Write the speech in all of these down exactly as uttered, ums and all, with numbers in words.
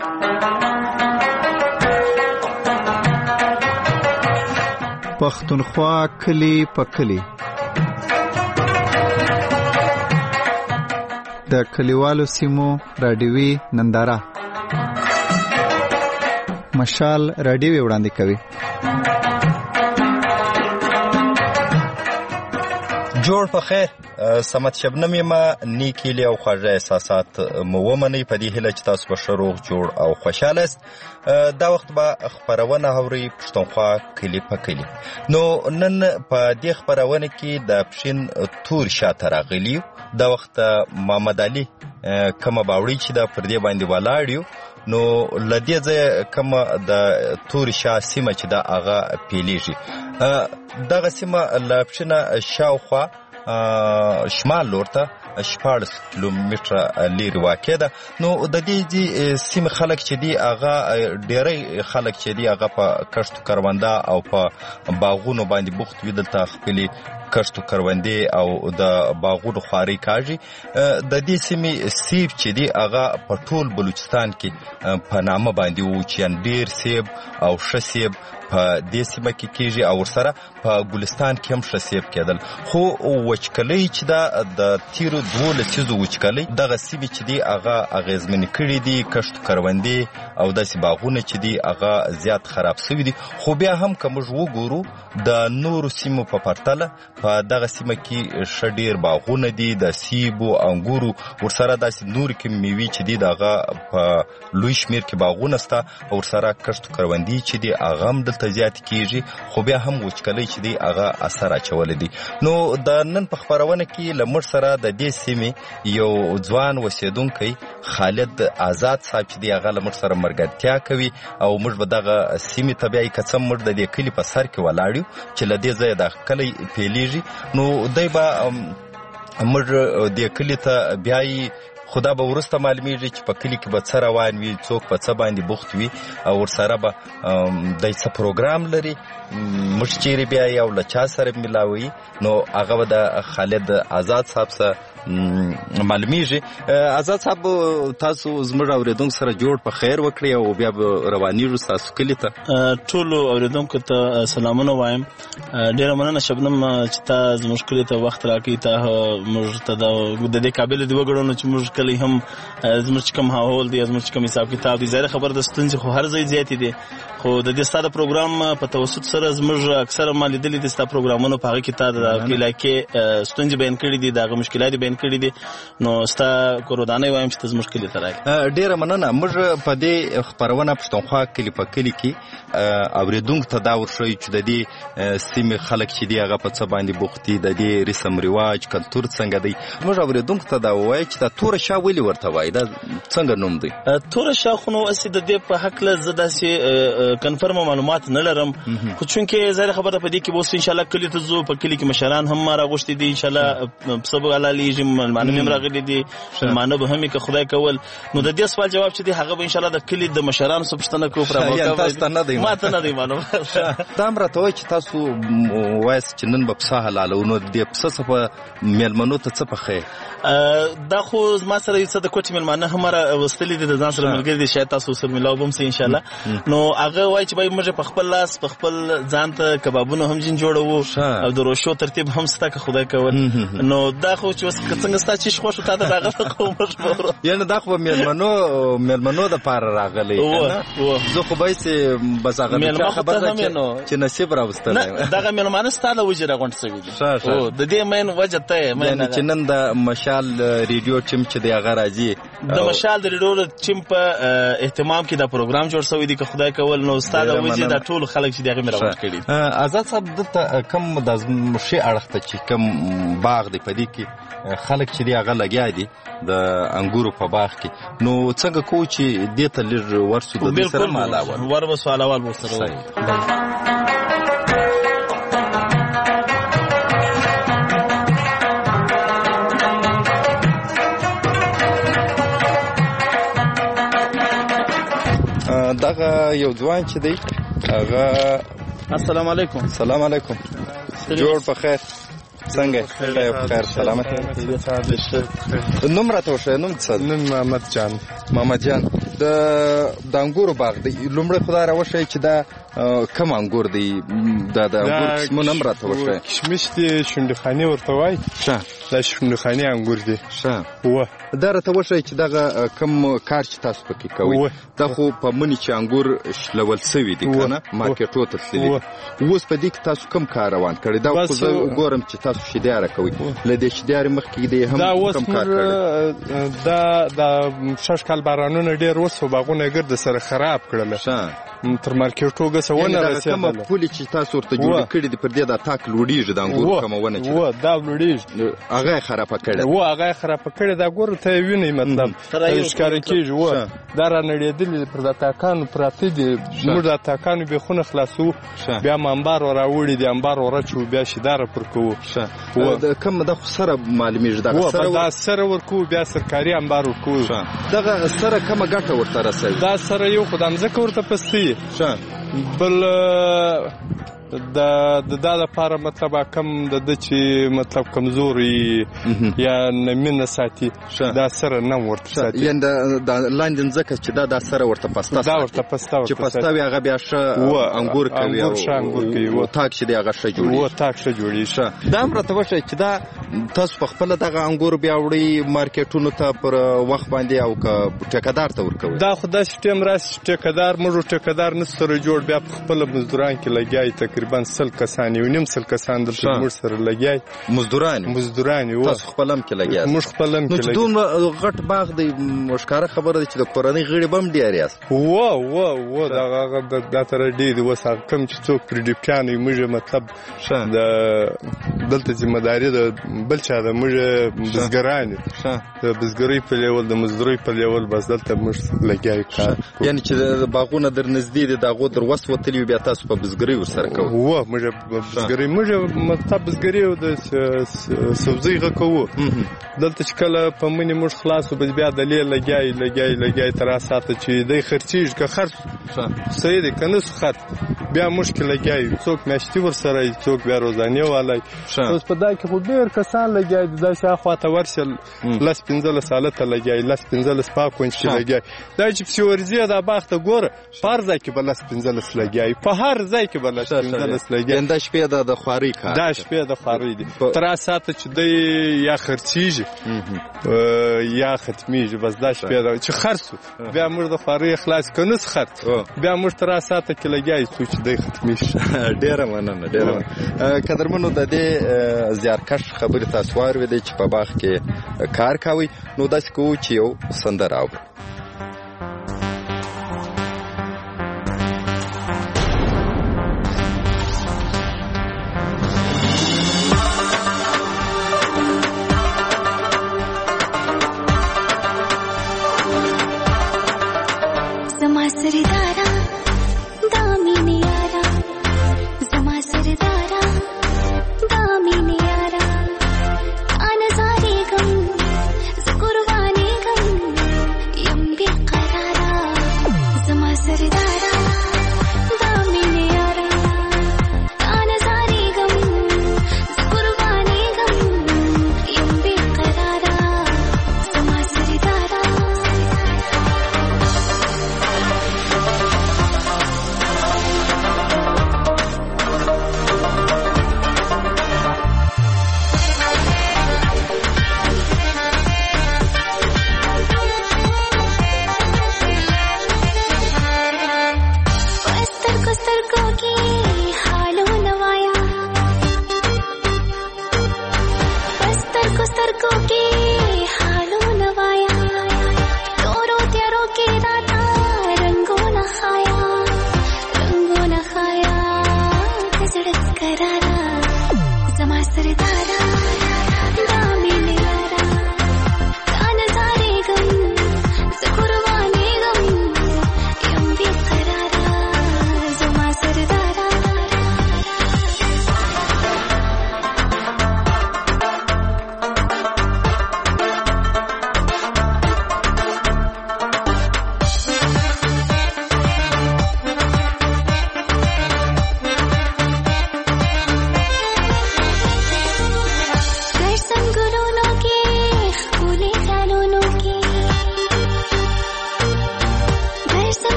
پښتونخوا کلی په کلی. د کلیوالو سیمو رادیوي ننداره مشال رادیوي وړاندې کوي. جوړ په خیر. سمت شبنم یما نیکی لی او خواږه احساسات مو ومنئ په دې هیله چې تاسو به ښه روغ جوړ او خوشحاله است. دا وخت به خپرونه اورئ پښتونخوا کلي په کلي. نو نن په دې خپرونه کې د پښین تور شاته راغلي یو. دا وخت محمد علي کومه باوړي چې دا پر دې باندې ولاړ یو. نو لدې ځای کومه د تور شا سیمه چې دا هغه پیلیږي. دغه سیمه له پښینه شاوخوا شمال لور ته شپاړس کیلومتره لرې واقع ده. نو د دې سیمې خلک چې دي هغه ډېری خلک چې دي هغه په کښتو کرونده او په باغونو باندې بوخت وي. دلته خپلې کښتو کروندې او د باغونو خوارۍ کاږي. د دې سیمې سیب چې دي هغه په ټول بلوچستان کې په نامه باندې و چې ډېر سیب او ښه سیب په دې سیمه کې کېږي او ورسره په ګلستان کې هم ښه سیب کېدل. خو وچکلۍ چې ده د تیرو دوو لسیزو وچکلۍ دغه سیمې چې دي هغه اغېزمنې کړي دي. کښتو کروندې او داسې باغونه چې دي هغه زیات خراب شوي دي. خو بیا هم که موږ وګورو د نورو سیمو په پرتله په دغه سیمه کې ښه ډېر باغونه دي د سیبو انګورو ورسره داسې نورې کومې مېوې چې دي دغه په لوی شمېر کې باغونه شته او ورسره کښتو کروندې چې دي هغه هم دلته زیاتې کېږي. خو بیا هم وچکلۍ چې دی هغه اثر اچولی دی. نو د نن په خپرونه کې له موږ سره د دې سیمې یو ځوان اوسېدونکی خالد آزاد صاحب چې دی هغه له موږ سره ملګرتیا کوي او موږ به دغه سیمې ته بیایي که څه موږ د دې کلي په سر کې ولاړ یو چې له دې ځایه دا کلی پیلیږي. نو دی به موږ دې کلي ته بیایي. خدا به ورسته معلومیږي چې په کلي کې به څه روان وي، څوک په څه باندې بوخت وي او ورسره به دی څه پروګرام لري، موږ چیرې بیایي او له چا سره ملاوي. نو هغه به د خالد آزاد صاحب سره معلومیږي. آزاد صاحب تاسو زموږ اوریدونکو سره جوړ په خیر وکړئ او بیا به روانیږو ستاسو کلي ته. ټولو اوریدونکو ته سلامونه وایم. ډېره مننه شبنم چې تا زموږ کلي ته وخت راکړی. تا موږ ته د دې قابل دي وګڼو چې موږ کلی هم زموږ چې کوم ماحول دی، زموږ چې کوم حساب کتاب دی. ظاهره خبر د ستونزې خو هر ځای زیاتې دي، خو د دې ستا د پروګرام په توسط سره زموږ اکثره ما لیدلي دي ستا پروګرامونو په هغه کې تا د علاقې ستونزې بیان کړي دي، د هغه مشکلات بیان کړي دي. نو ستا کورودانۍ وایم چې ته زموږ کلي ته راغلې. ډېره مننه. موږ په دې خپرونه پښتونخوا کلي په کلي کې اوریدونکو ته دا ورښیو چې د دې سیمې خلک چې دي هغه په څه باندې بوخت دي، د دې رسم رواج کلتور څنګه دی. موږ اوریدونکو ته دا ووایو چې دا توره شا ولې ورته وایي، دا څنګه نوم دی؟ توره شا خو نو هسې د دې په هکله زه داسې کنفرمه معلومات نه لرم، خو چونکې ظاهره خبره په دې کې به اوس انشاءالله کلي ته ځو. په کلي کې مشران هم ما راغوښتي دي، انشاءالله پسه به حلالېږي، مېلمانه هم راغلي دي، مېلمانه به هم که خدای کول. نو د دې سوال جواب چې دی هغه به انشاءالله د کلي د مشرانو څخه پوښتنه کوو. ما ته نه دی معلوم. دا هم راته وایي چې تاسو وایاست چې نن به پسه حلالوو، نو د دې پسه څه په مېلمنو ته څه پخوئ؟ دا خو زما سره یو څه د کوټې مېلمانه هم راوستلي دي، د ځان سره ملګري دي، شاید تاسو سره ملاو به هم سئ انشاءالله. نو هغه وایي چې باید موږ په خپل لاس په خپل ځان ته کبابونه هم ځین جوړوو او د روشو ترتیب هم سته که خدای کول. نو دا خو چې اوس که څنګه ستا چې خوښ و تا ته د هغه خو موږ به ورو یعنې دا خو به مېلمنو مېلمنو دپاره راغلی زه خو به یې بس هغه خبر ده چې نصیب راوستلی. دغه مېلمانه ستا له وجې راغونډ شوي دي. د دې مین وجه ته یې یعنې چې نن د مشال ریډیو ټیم چې دی هغه راځي، د مشال د ریډیو ټیم په اهتمام کې دا پروګرام جوړ شوی دی که خدای کول. نو ستا د وجې دا ټول خلک چې دی هغې مې راغونډ کړي. آزاد صاحب دلته کوم د ښې اړخ ته چې کوم باغ دی په دې کې خلک چې دی هغه لګیا دي د انګورو په باغ کې، نو څنګه کوو چې دې ته لږ ورسو د دې سره مالاول ور به سوالوال ورسره دغه یو ځوان چې دی هغه. السلام علیکم. سلام علیکم. جوړ په خیر څنګه؟ خیر په خیر سلامت. نوم راته وښیه. نوم څه؟ نوم محمد جان. محمد جان د د انګورو باغ دی لومړی خدای راوښیي چې دا کم انګور دی دا د انګور قسمونه هم راته وښیي. کشمش دی، شونډخاني ورته وایي. ښه دا شونډخاني انګور دی. ښه اوه دا راته وښیي چې دغه کم کار چې تاسو پکې کوئ دا خو په مني چې انګور شلول سوي دي که نه مارکېټو ته تللي اوس په دې کې تاسو کم کار روان کړی دا خو زه وګورم چې تاسو شیدیاره کوئ له دې شیدیارې مخکې دې هم کم کار کړی. دا د شش کال بارانونه ډېر وسو باغونه یې ګرد سره خراب کړله تر مارکېټو ګسه ونه رسېدله. کومه پولې چې تاسو ورته جوړې کړي دي پر دې دا تاک لوړېږي د انګور کومه ونه چې دا لوړېږي هغه یې خرابه کړې و هغه یې خرابه کړې دا ګورو ته یې وینئ مطلب ښکاره کېږي و دا را نړېدلي پر دا تاکانو پراته دي موږ دا تاکانو بېخونه خلاصوو بیا م انبار وراوړي دي انبار ورچوو بیا شیداره پر کوو. کوم دا خو سره معلومېږي دغه دا سره ورکوو بیا سرکاري انبار ورکوو. دغه سره کومه ګټه ورته رسوي؟ دا سره یو خو د مځکه ورته پسته بل د دا لپاره مطلب کم د ده چې مطلب کمزوري یا نمینه ساتي دا سره نم ورته ساتي یعنې د لاندې ځمکه چې دا دا سره ورته پسته دا ورته پسته چې پسته وي هغه بیا ښه انګور کوي او تاک چې دی هغه ښه جوړېږي و تاک ښه جوړېږي. دا هم راته وښیئ چې دا تاسو په خپله دغه انګور بیا وړئ مارکېټونو ته پر وخت باندې او که ټیکهدار ته ورکوئ؟ دا خو داسې ټیم راسي چې ټیکهدار موږ ټیکهدار نه سره جوړ بیا په خپله مزدوران کې لګیایي تقریبا سل کسان یو نیم سل کسان دلته موږ سره لګیایي مزدوران مزدوران یو تاسو خپل هم کې لګیاست؟ موږ خپل هم کې لګیاست. نو چې دومره غټ باغ دی ښکاره خبره ده چې د کورنۍ غړي به هم ډېر یاست. و و و دغه هغه دا تره ډېر دي اوس هغه کوم چې څوک پرې ډیپټیان وي موږ مطلب د دلته ذمهداري د بل چا ده موږ بزګران یو د بزګرۍ په لیول د مزدورۍ په لیول بس دلته موږ لګیایو کار. یعنې چې باغونه در نږدې دي د هغو در وس وتلي وي بیا تاسو په بزګرۍ ورسره کوئ؟ و موږ بزګرۍ موږ مطلب بزګرۍ او د سبزۍ غه کوو دلته چې کله په مني موږ خلاصو بس بیا دلې لګیایي لګیایي لګیایي تر هغه ساعته چې دی خرڅېږي که خرڅ صحیح دی که نه سو خرڅ بیا موږ کې لګیایي څوک میاشتي ورسره وي څوک بیا روزانې والی. اوس په دا کې خو ډېر کسان لګیایي دا شاخوا ته ورشل لس پنځلس هلته لګیایي لس پنځلس پاکونج کې لګیایي دا چې پسې ورځې دا باغ ته ګوره په هر ځای کې به لس پنځلس لګیایي په هر ځای کې به لس پنځلس لګیایي. دا شپې د د خوارۍ کار دا شپې د خوارۍ دي تر هغه ساعته چې دی یا خرڅېږي یا ختمېږي بس دا شپې ده چې خرڅ بیا موږ د خوارۍ خلاص که نه خرڅ بیا موږ تر هغه ساعته کې لګیایي څو چې دی ختمېږي. ډېره مننه ډېره مننه. قدرمنو د دې زیارکښ خبرې تاسو واورېدې چې په باغ کې کار کوئ نو داسې کوو چې یو سندره اورو.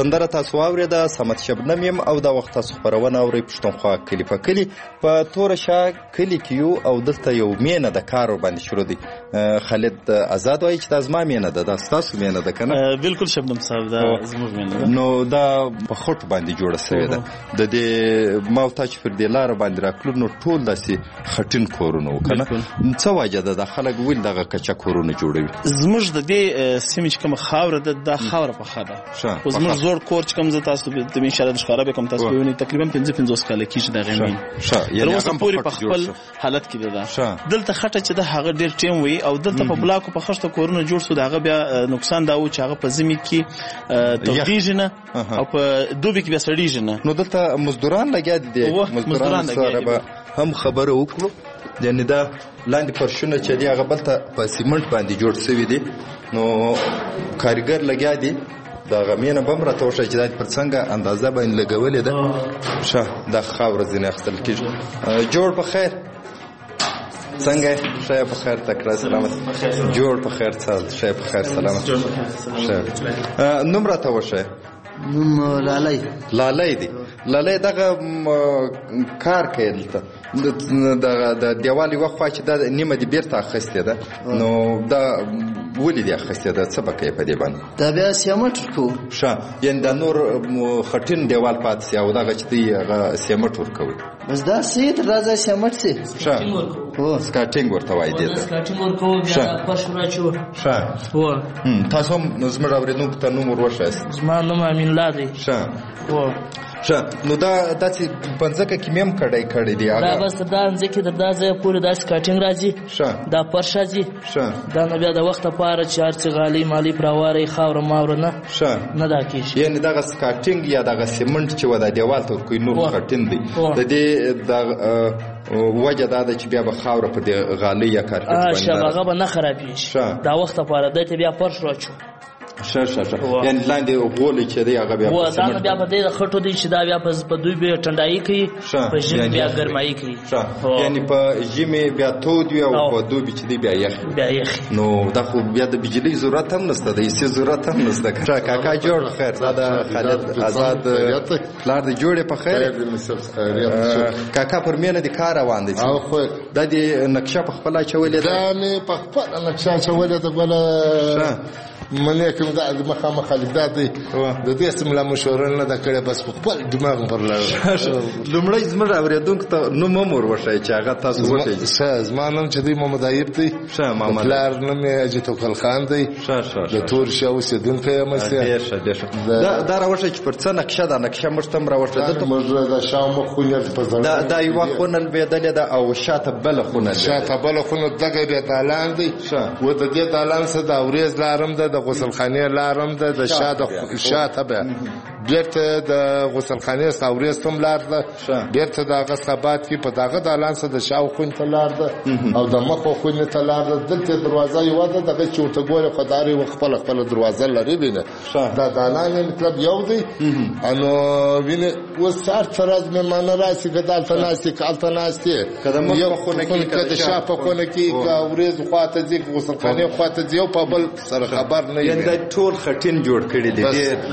سندره تاسو واورېده، صمد شبنم یم او دا وخت تاسو خپرونه اورئ پښتونخوا کلي په کلي. په توره شا کلي کې یو او دلته یو مینه د کار ورباندې شروع دی. خالد آزاد وایي چې دا زما مینه ده، دا ستاسو مینه ده که نه؟ بالکل شبنم صاحب دا زموږ مینه ده. نو دا په خټو باندې جوړه سوې ده. د دې ما او تا چې پر دې لاره باندې راکلو نو ټول داسې خټین کورونه وو که نه؟ څه وجه ده دا خلک ولې دغه کچه کورونه جوړوي؟ زموږ د دې سیمې چې کومه خاوره ده دا خاوره پخه ده. خو زموږ زوړ کور چې کوم زه تاسو ته انشاءالله د ښکاره به کوم تاسو به وینئ تقریبا پنځه پنځوس کاله کېږي د هغې مین تر اوسه پورې په خپل حالت کې ده. دلته خټه چې ده هغه ډېر ټیم وي او دلته په بلاکو په خښته کورونه جوړ سو. د هغه بیا نقصان دا و چې هغه په ژمي کې تودېږي نه او په دوبي کې بیا سړېږي نه. نو دلته مزدوران لګیا دي. مزدوران سره به هم خبره وکړو. یعنې دا لاندې فرشونه چې دي هغه بلته په سیمنټ باندې جوړ سوي دي. نو کارګر لګیا دي. د هغه مینه به هم راته وښیه چې دا پر څنګه اندازه باندې لګولې ده. ښه دا خاوره ځینې اخیستل کېږي. جوړ په خیر څنګه یې؟ ښه یې په خیر تکړه سلامت. جوړ په خیر ښه په خیر سلامت. ښه نوم راته وښیه. نوم لالی. لالی دی. لالی دغه کار کوي دلته دغه د دیوال یوه خوا چې دا نیمه دې بېرته اخیستې ده. نو دا ولې دې اخیستې ده؟ څه به کوې په دې باندې؟ دا بیا سیمټ ورکوو. ښه یعنې دا نور خټین دیوال پاتې سي او دغه چې دی هغه سیمټ ورکوي. بس دا سي تر دا ځای سیمټ سي. ښه سکاټینګ ورته وایي دې ته. سکاټینګ ورکوو بیا فرش وراچوو. ښه تاسو هم زموږ اورېدونکو ته نوم ور وښایاست. زما نوم امین الله دی. ښه ښه نو دا داسې په ځمکه کې مې هم کړی کړی دی. دا بس تر دا ځمکې تر دا ځایه پورې دا سکاټینګ راځي. ښه دا فرش راځي. ښه دا نه بیا د وخت لپاره چې هر څه غالۍ مالۍ پرې هواری خاوره ماوره نه ښه نه دا کېږي. یعنې دغه سکاټینګ یا دغه سیمنټ چې و دا دیوال ته ورکوي نور خټین دی. د دې د وجه دا ده چې بیا به خاوره په دې غالۍ یا کارپېټ باندې هغه به نه خرابېږي. دا وخت لپاره دی ته بیا فرش راچو. ښه ښه ښه یعنې لاندې غولې چې دی هغه بیا دا نه بیا په دې د خټو دی چې دا بیا په دوی بیا ټنډایي کوي په ژمي بیا ګرمایي کوي. یعنې په ژمي بیا تود وي او په دوبي چې دی بیا یخ بیا یخ. نو دا خو بیا د بجلۍ ضرورت هم نشته، د ایسي ضرورت هم نشته. کاکا جوړ په خیر. دا د خالد آزاد پلار دی. جوړ په خیر. کاکا پر مینه د کار روان دی. دا د نقشه په خپله اچولې ده؟ دا مې په خپله نقشه اچولې ده. بله منې کوم دا مخامخ الګدا دی د دې سملا مشوره نه دا کړې بس په خپل دماغ پر لاره. لومړی زموږ اورېدونکو ته نوم هم ور وښایئ چې هغه تاسو وښایئ. ښه زما نوم چې دی محمد ایوب دی. ښه محمد. پلار نوم یې حاجي توکل خان دی. ښه ښه د تور شا اوسېدونکی یم. ډېر ښه ډېر ښه. دا راوښیئ چې پر څه نقشه ده. نقشه موږ ته هم راوښیه. موږ د شاومخ خونه په زړه دا یوه خونه لوېدلې ده او شاته بله خونه شاته بله خونه دغه بیا دالان دی. و د دې دالان څخه د اورېز لارم ده، د غسلخانې لارم ده، د شاته شاته به بیرته د غسلخانې ساورېز ته هم لار ده. بیرته د هغه ثبات کې په دغه دالان څخه د شاو خونې ته لار ده او د مخو خونې ته لار ده. دلته دروازه یوه ده دغه چې ورته ګورې خو دا یې خپله خپله دروازه لري. وینې دا دالان یې مطلب یو دی. نو وینې اوس هر څه ورځ مېلمانه راسي که دلته ناست دي که هلته ناست دي که د شا په خونه کې که اورېز خواته ځي که غسلخانې خواته ځي یو په بل سره خبر نه وي. دا ټول خټین جوړ کړي دي.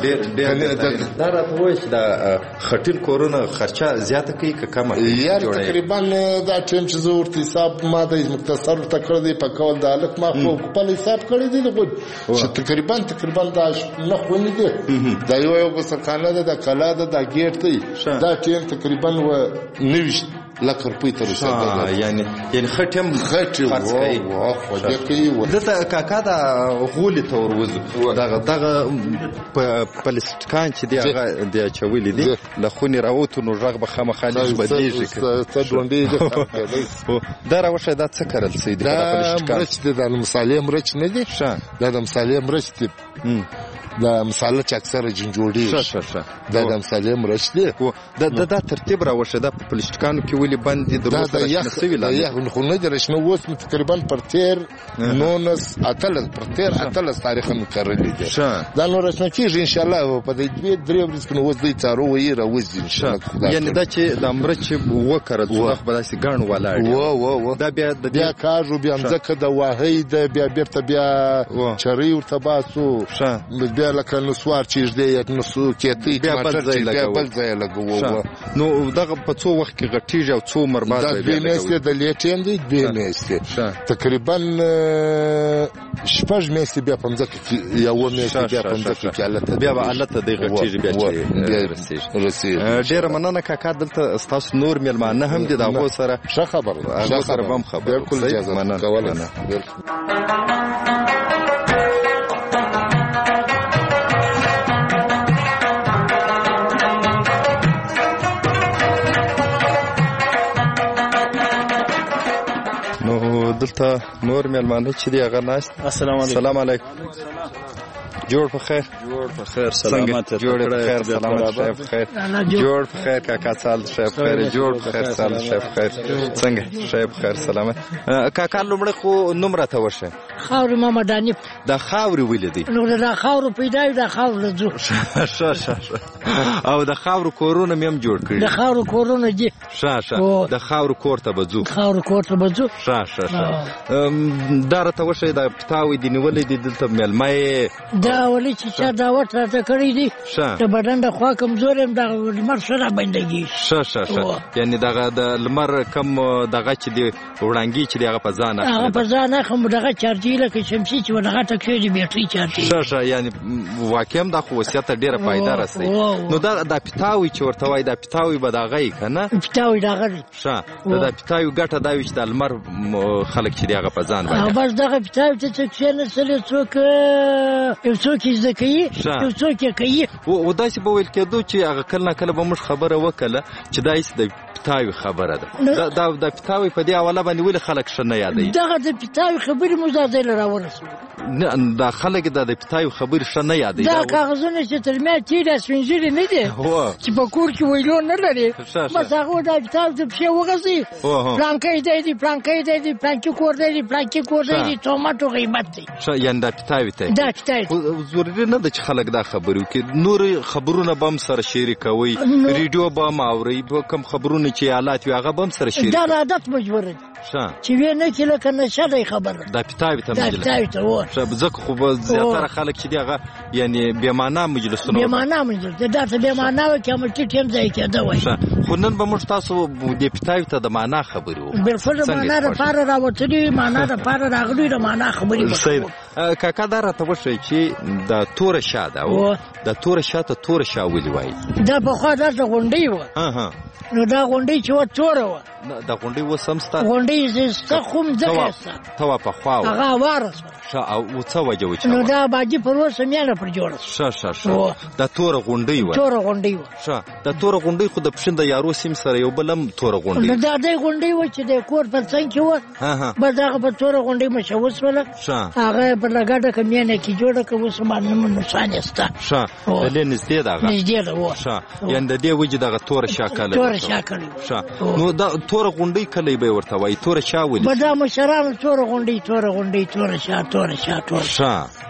دا راته وایي چې دا خټین کورونه خرچه زیاته کوي که کمه؟ یار تقریبا دا ټیم چې زه ورته حساب ما د مختصر ورته کړی دی په کول د هلک ما خو خپل حساب کړی دی چې تقریبا تقریبا دا نه خونې دي. دا یو یو غسلخانه ده، دا کلا ده، دا ګیټ دی. دا ټیم تقریبا و نویشت لکه روپۍ ته رسېدلی. یعنې یعنې خټ هم خټ وو. دلته کاکا دا غولې ته ور وځو. دغه دغه پلاستیکان چې دی هغه دی اچولي دي له خونې راوتو نو غږ به خامخا لږ بدلېږي. څه ډونډې دا راوښیه دا څه کرل سوي دي؟ دا مرچ دی. دا د مصالې مرچ نه دی. دا د مصالې مرچ دی. دا مصالحه چې اکثره جنجوړي دا د مصالحه مرچ دی. دا دا ترتیب راوښه دا په پلاستیکانو کې ولې بند دي؟ دا د یخ دا یخ خو نه درش نو اوس تقریبا پر تیر نونس اتلس پر تیر اتلس تاریخ مقرري دي. دا نو رسنه کیږي ان شاء الله په دې دوی درې ورځې کې اوس دې تارو وې راوځي ان شاء الله. یعنی دا چې د مرچ وکړه ځوخ به داسې ګڼ ولاړ و و و دا بیا د بیا کاجو بیا ځکه د واهي د بیا بیرته بیا چری ورته باسو بیا بیا لکه نسوار چیږدی یا نسو کېتی بیا بل ځای لګوو بل ځای لګوو نو دغه په څو وخت کې غټیږي او څو عمر بعد دا دوې میاشتې د لیټین دی دوې میاشتې تقریبا شپږ میاشتې بیا په مځکه کې یوه میاشتې بیا په مځکه کې حالت بیا به حالت دی غټیږي بیا چې رسېږي. ډېره مننه کاکا. دلته ستاسو نور میلمانه هم دي د هغو سره ښه خبره ده هغو سره به هم خبره بالکل اجازه کولی نو دلته نور میلمانه چې دي هغه ناست. السلام علیکم. السلام علیکم. جوړ په خیر. جوړ په خیر. سلامت. جوړ په خیر. سلامت. شای په خیر. جوړ په خیر. کاکا سال شای په خیر. جوړ په خیر. سال شای په خیر. څنګه شای په خیر. سلامت. کاکا لومړی خو نوم راته وشه. خاورې محمد حنیف. دا خاورې ولې دی؟ نو دا خاورو پیدا وي دا خاورو ځو. ښه ښه. او د خاورو کورونه مې هم جوړ کړي. د خاورو کورونه دي. ښه ښه. د خاورو کور ته به ځو. خاورو کور ته به ځو. ښه ښه ښه. دا راته وښیه دا پتاوی دې نیولی دی دلته میلمه یې دا ولې چې چا دعوت راته کړی دی د بدن د خوا کمزوری یم دغه لمر ښه راباندېږي. ښه ښه ښه. یعنې دغه د لمر کم دغه چې دی وړانګي چې دی هغه په ځان اخلي. هغه په ځان اخلم دغه چارجي لکه شمسي چې ورغه ټکشي د بیټرۍ چارجي. ښه ښه. یعنې واقعا دا خو وصیت ته ډېره فایده رسوي. نو دا دا پتاوی چې ورته وایي دا پتاوی به د هغه یي که نه؟ پتاوی د هغه دی. ښه. د دا پتاوی ګټه دا وي چې د لمر خلک چې دی هغه په ځان باندې بس دغه پتاوی ته څه کښېنستلی څوک یو څوک یې زده کوي یو څوک یې کوي. او داسې به ویل کېدو چې هغه کله نه کله به موږ خبره وکړه چې دا هېڅ د پتاوی خبره ده. دا د پتاوی په دې حواله باندې ولې خلک ښه نه یادوي؟ دغه د پتاوی خبرې موږ دا ځای له راورسوو. نه دا خلک دا د پتاوی خبرې ښه نه یادوي. دا کاغذونه چې تر میاشت تېرې سپین ږیري نه دي چې په کور کې ویلو نه لري بس هغه دا پتاوی ته پښې وغځوي پلانکی دی دی پلانکی دی دی پلانکي کور دی دی پلانکي کور دی دی ټوماټو غیبت دی. ښه. یعنې دا پتاوی ته دا پتاوی ضروري نه ده چې خلک دا خبرې وکړي. نور خبرونه به هم سره شریکوئ ریډیو به هم اورئ کوم خبرونه چې حالات وي هغه به هم سره شریکوئ. دا د عادت مجبور دي چې وی نه کې لکه نشه دی خبره دا پتاوی ته دا پتاوی ته و. ځکه خو به زیاتره خلک چې دي هغه یعنې بېمعنا مجلسونه بېمعنا مجلس دا ته بېمعنا وي که عمل ټیټ هم ځای کېده وایي. خو نن به موږ تاسو دې پتاوي ته د معنا خبرې وکړو. بالکل د معنا دپاره راوتلي معنا دپاره راغلي د معنا خبرې وکړو. کاکا دا راته وښیئ چې د توره شا ده د توره شا ته توره شا ولې وایي؟ دا پخوا داسې غونډۍ وه نو دا غونډۍ چې وه توره وه. دا غونډۍ اوس هم سته؟ غونډۍ سته خو مځکه سته ته وه پخوا وه هغه هواره شوه. ښه. او څه وجه وه چې نو دا باجي پر اوسه میانه پر جوړه ښه ښه ښه. دا توره غونډۍ وه. توره غونډۍ وه. ښه. دا توره غونډۍ خو د پښین د یارو سیم سره یو بل هم توره غونډۍ. نو دا دې غونډۍ وه چې د کور په څنګ کې وه بس هغه په توره غونډۍ مشهور شوله. هغه په لږه ډکه میانه کې جوړه کړه اوس باندې نقصان یې شته. ښه. دلې نږدې ده هغه نږدې ده وه. ښه. یعنې د دې وجې دغه توره شا کلی توره شا کلی. ښه. نو دا توره غونډۍ کلی به یې ورته وایي توره شا ولې؟ به دا مشرانو توره غونډۍ توره غونډۍ توره شا توره شا توره ښه.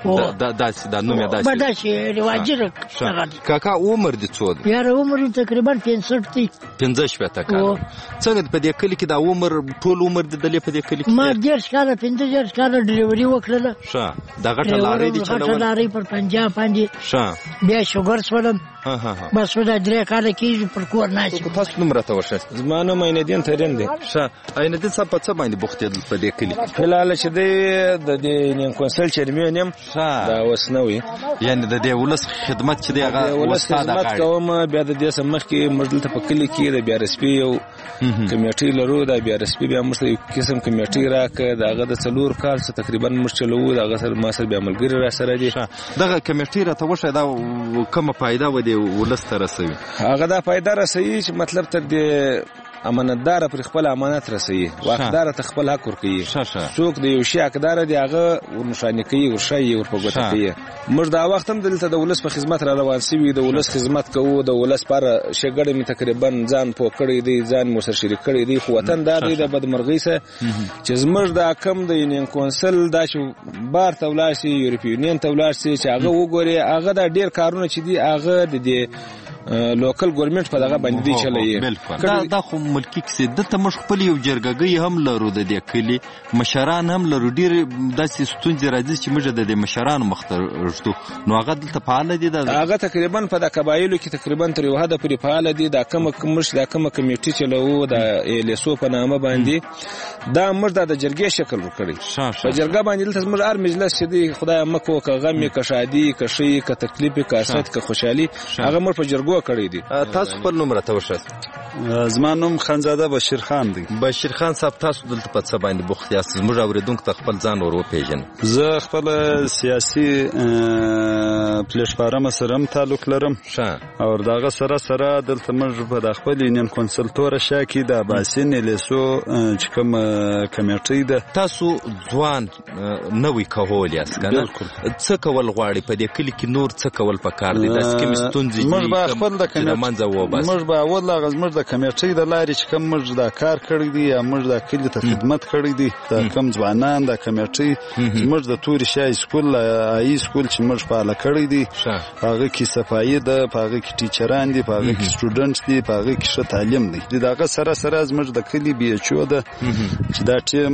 دا داسې دا نوم یې داسې به داسې رواجي دغه دی. کاکا عمر دې څو دی؟ یاره عمر یې تقریبا پنځه دی. پنځه شپېته کاله. څنګه په دې کلي کې دا عمر ټول عمر دې دلې په دې کلي کې؟ ما دېرش کاله پنځه دېرش کاله ډریوري وکړله. ښه. دا غټه لارۍ دې چلوله؟ غټه لارۍ پر پنجاب باندې. ښه. بیا شوګر شولم بس دا درې کاله کېږي پر کور ناست. تاسو نوم راته وښیاست؟ زما نوم عینالدین ترین دی. ښه. عینالدین صاحب په څه باندې بوخت یې په دې کلي کې؟ فلحال چې دی د دې نیم کونسل چیرمین یم. دا اوس نه وي. یعنې د دې ولس خدمت چې دی هغه ولس خدمت کوم. بیا د دې څه مخکې موږ دلته په کلي کې د بیارسپي یو کمیټۍ لرو. دا بیارسپي بیا موږ ته یو قسم کمیټۍ راکړه د هغه د څلور کال څه تقریبا موږ چلوو. د هغه سره ما سره بیا ملګري را سره دي. دغه کمیټۍ راته وښیه دا کومه فایده و دې ولس ته رسوي؟ هغه دا فایده رسوي چې مطلب تر دې امانتدار پر خپل امانت رسوي. واکدار ته خپل حق ورکوي. څوک د یو شي حقدار دی هغه ورنښانې کوي ورښایي ورپه کوي. موږ دا وخت هم دلته د ولس په خدمت را روان سوي د ولس خدمت کوو. د ولس پر شګړې مې تقریبا ځان پوه کړی دی ځان مو سره شریک کړی دی. خو وطن دا دی د بدمرغۍ سره چې زموږ دا کم د یونین کونسل دا چې بار ته ولاړ شي یورپي یونین ته ولاړ شي چې هغه وګوري هغه دا ډېر کارونه چې دي هغه د دې لوکل ګورنمنت په دغه باندې دی چلایي. دا خو ملکی کیسې دلته موږ خپل یو جرګګۍ هم لرو د دې کلي مشران هم لرو ډېر داسې ستونزې راځي چې موږ د دې مشرانو مخ ته ږدو نو هغه دلته فعال دي. هغه تقریبا په د قبایلو کې تقریبا تر یو حده پورې فعال دي. دا کومه مشر دا کومه کمیټې چې لو د لیسو په نامه باندې دا موږ د جرګې شکل ورکړي. په جرګه باندې دلته موږ هر مجلس چې دی خدای مکو که غم که شادي که شي که تکلیف که اسد که خوشحالي هغه موږ په جرګو کړی دي. تاسو خپل نوم راته وښایاست. زما نوم خانزاده بشیر خان دی. بشیر خان صاحب تاسو دلته په څه باندې بوخت یاست؟ زموږ اورېدونکو ته خپل ځان ور وپېژنئ. زه خپل سیاسي پلیټفارم سره هم تعلق لرم او دغه سره سره دلته موږ په خپل یونین کونسل تور شا کې د باسین لیسو چې کوم کمیټې ده. تاسو ځوان نوې کول یاست کنه؟ څه کول غواړي په دې کلی کې نور څه کول پکار دي؟ داسې کوم ستونزې موږ به خپل د کمیټې موږ به اول هغه زموږ د کمیټې د لارې چې کوم موږ دا کار کړی دی یا موږ د کلی ته خدمت کړی دی د کوم ځوانان د کمیټې موږ د توري شای سکول ای سکول چې موږ فعال کړی دی هغه کې صفایي ده هغه کې ټیچران دي هغه کې سټوډنټس دي هغه کې ښه تعلیم دی. دغه سره سره زموږ د کلی بي ایچ او ده چې دا ټیم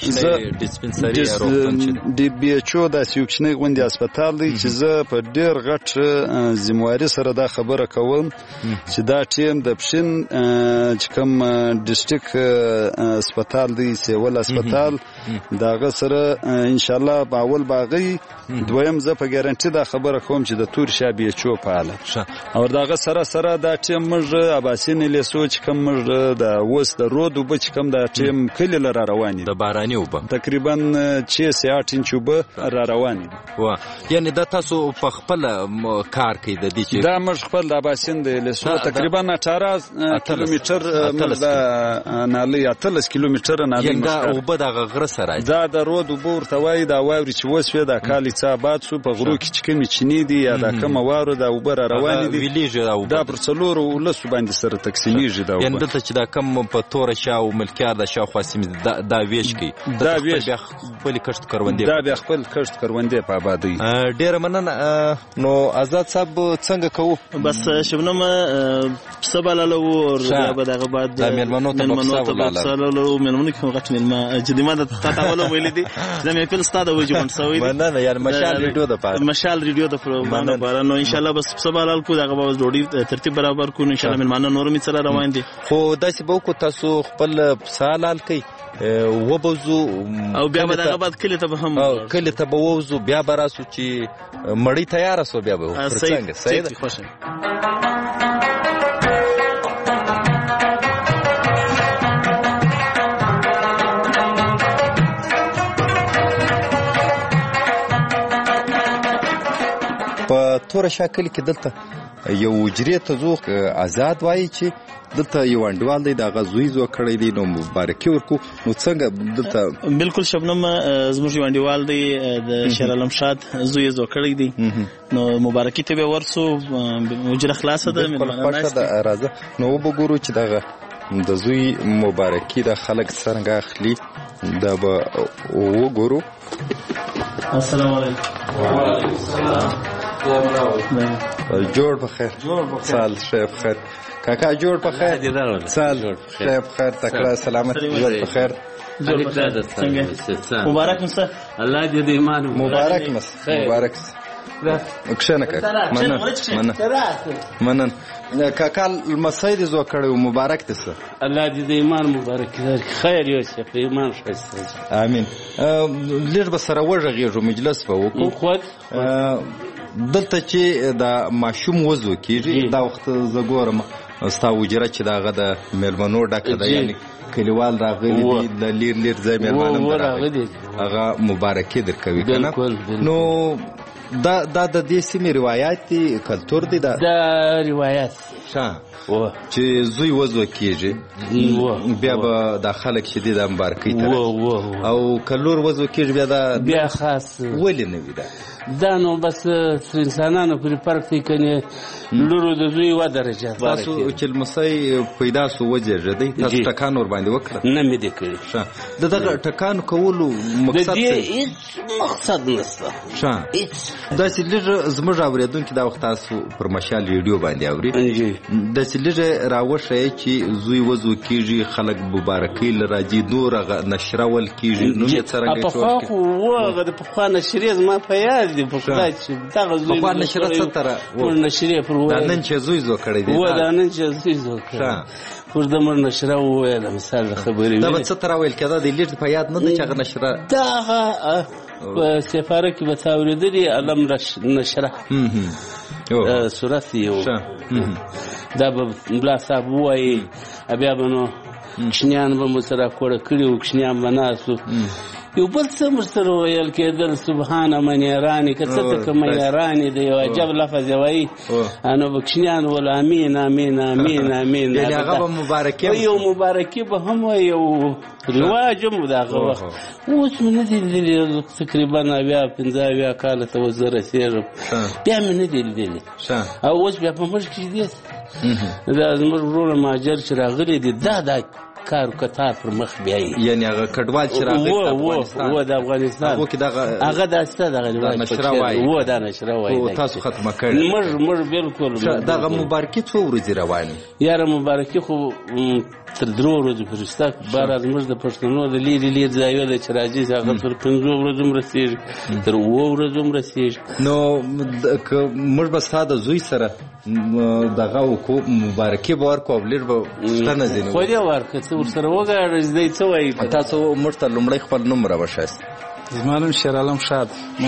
د بي ایچ او د سیوکشنې غونډې هسپتال دی چې زه په ډیر غټ ذمہواری سره دا خبره کوم چې دا ټیم د پښین چې کوم ډیسټریکټ هسپتال دی سیول هسپتال داغه سره ان شاء الله په اول باغی دویم زه په ګارانټي دا خبره کوم چې د تور شا بي ایچ او پاله او داغه سره سره دا ټیم موږ اباسین لیسو چې کوم موږ د وس د رود وب چې کوم دا ټیم کلی لر روان دي د باراني وب تقریبا چې ساعت انچ وب را روان دي. وا یعنی دا تاسو په خپل کار کې د دې چې دا موږ خپل د اباسین د لیسو تقریبا اټهار کیلومتر موږ دا نالي اتلس کیلومتر نالي دا وب د غره سره دا د رود وب ورته وای دا واوري چې وسوي دا کالی څابات سو په غرو کې چې کوم چینی دي یا دا کوم وارو دا وب را روان دي دا پر څلور ولس باندې سره تقسیمیږي دا یعنی دلته چې دا کم په تور شا او ملکیار د شاو خاصم دا ویش کی دا ویش خپل کشت کروندې دا بیا خپل کشت کروندې په آبادی. ډیر مننه. نو آزاد صاحب څنګه کوو؟ بس شبنم سباله او به دغه بعد مېلمنو ته سباله مېلمنو کې غټ مېلمه چې دمه د تاول ویل دي چې مې خپل ستاده وجه سوي دي مننه یار مشال ریډیو د پاره مشال ریډیو د پروګرام لپاره نو ان شاء الله بس سباله کو دغه به ډوډۍ ترتیب برابر کو ان شاء الله مېلمانه نور می سره روان دي. خو داسې به کو تاسو خپل سالال کوي وبوزو او بیا به دغه بعد کلی ته به هم کلی ته به ووزو بیا به راسو چې مړی تیار سو بیا به څنګه صحیح خوشم. په تور شکل کې دلته یو جری ته زو آزاد وایي چې دلته یو انډوال دی دا غزوی زو کړی دی نو مبارکي ورکو نو څنګه دلته بالکل شبنم زموږ یو انډوال دی د شیر علم شاد زوی زو کړی دی نو مبارکي ته به ورسو مجره خلاصه ده مې راځه نو وګورو چې دا د زوی مبارکي د خلک څنګه اخلي دا به وګورو. السلام علیکم. وعلیکم السلام. جوړ بخیر. سال شیف خیر کاکا جوړ بخیر. سال شیف خیر تکړه سلامت جوړ بخیر. مبارک مسه الله دې ایمان مبارک مسه مبارک کښنه کړه منن منن منن کاکا المسید زو کړو مبارک دسه الله دې ایمان مبارک خیر یوسف ایمان شایسته امين. لږ به سره وژغېږو مجلس به وکړو خو دلته چې دا ماشوم وزو کیږي دا وخت زګورم ستا وجره چې داغه د مېلمنو ډکه ده یعنی کلیوال راغلي دي د لیر لیر ځای مېلمانه راغلي هغه مبارکي درکوي کنه نو دا دا د دې سیمې روایت دي کلتور دي دا دا روایت ښه چې زوی وزو کیږي بیا به د خلک شدید مبارکي ته او کلور وزو کیږي بیا دا بیا خاص ولې نه وي دا دا نو بس انسانانو پر فرق دی کنه لورو د زوی و درجه تاسو چې المسای پیدا سو وجه ردی تاسو ټکان ور باندې وکړه نه مې دې کړی ښه دغه ټکان کولو مقصد د دې هیڅ مقصد نشته ښه داسې لږ زموږ اورېدونکي دا وخت تاسو پر مشال ریډیو باندې اوري داسې لږ راوښیئ چې زوی وزو کېږي خلک مبارکۍ له راځي نور هغه نشره ول کېږي نوم یې څرنګه پخوا خو و هغه د پخوا نشرې زما په یاد دي په خدای چې دغه زوی پخوا نشره څه تره نشرې پر دا نن چې زوی زو کړی دی و دا نن چې زوی زو کړی پر د مر نشره وویله مثال د خبرې دا به څه ته راویل کېده د لیډ په یاد نه ده چې هغه نشره دا هغه په سفاره کې به تا اورېدلي علم نشره صورت یو دا به ملا صاحب ووایي بیا به نو کشنیان به مو سره کوړه کړي وو کشنیان به ناست وو یو بل څه مو سره ویل کېدل سبحانه من یارانې که څه ته که من یارانې د یو عجب لفظ یې وایي نو به کشنیان ول امین امین امین امین یعنې هغه به مبارکي یو مبارکي به هم وایي یو رواج هم و د هغه وخت اوس مې نه دي لیدلي تقریبا اویا پنځه اویا کاله ته اوس زه رسېږم بیا مې نه دي لیدلي او اوس بیا په موږ کې دي دا زموږ وروڼه مهاجر چې راغلي دي دا دا کار کتار پر مخ بیایي یعنې هغه کډوال چې راغلي و د افغانستان هغه دا سته دغه و دا نشره وایي تاسو ختمه کړې موږ موږ بلکل دغه مبارکي څو ورځې روانې یاره مبارکي خو تر درو ورځو پورې شته بهرحال زموږ د پښتنو د لرې لرې ځایو ده چې راځي هغه تر پنځو ورځو هم رسېږي تر اووه ورځو هم رسېږي نو که موږ به ستا د زوی سره دغه وکړو مبارکي به ورکړو او لږ به پوښتنه ځینې خو دې ورکړه څه ورسره وګاډه دی څه وایي تاسو موږ ته لومړی خپل نوم راوښایاست زما نوم شیرعالم شاد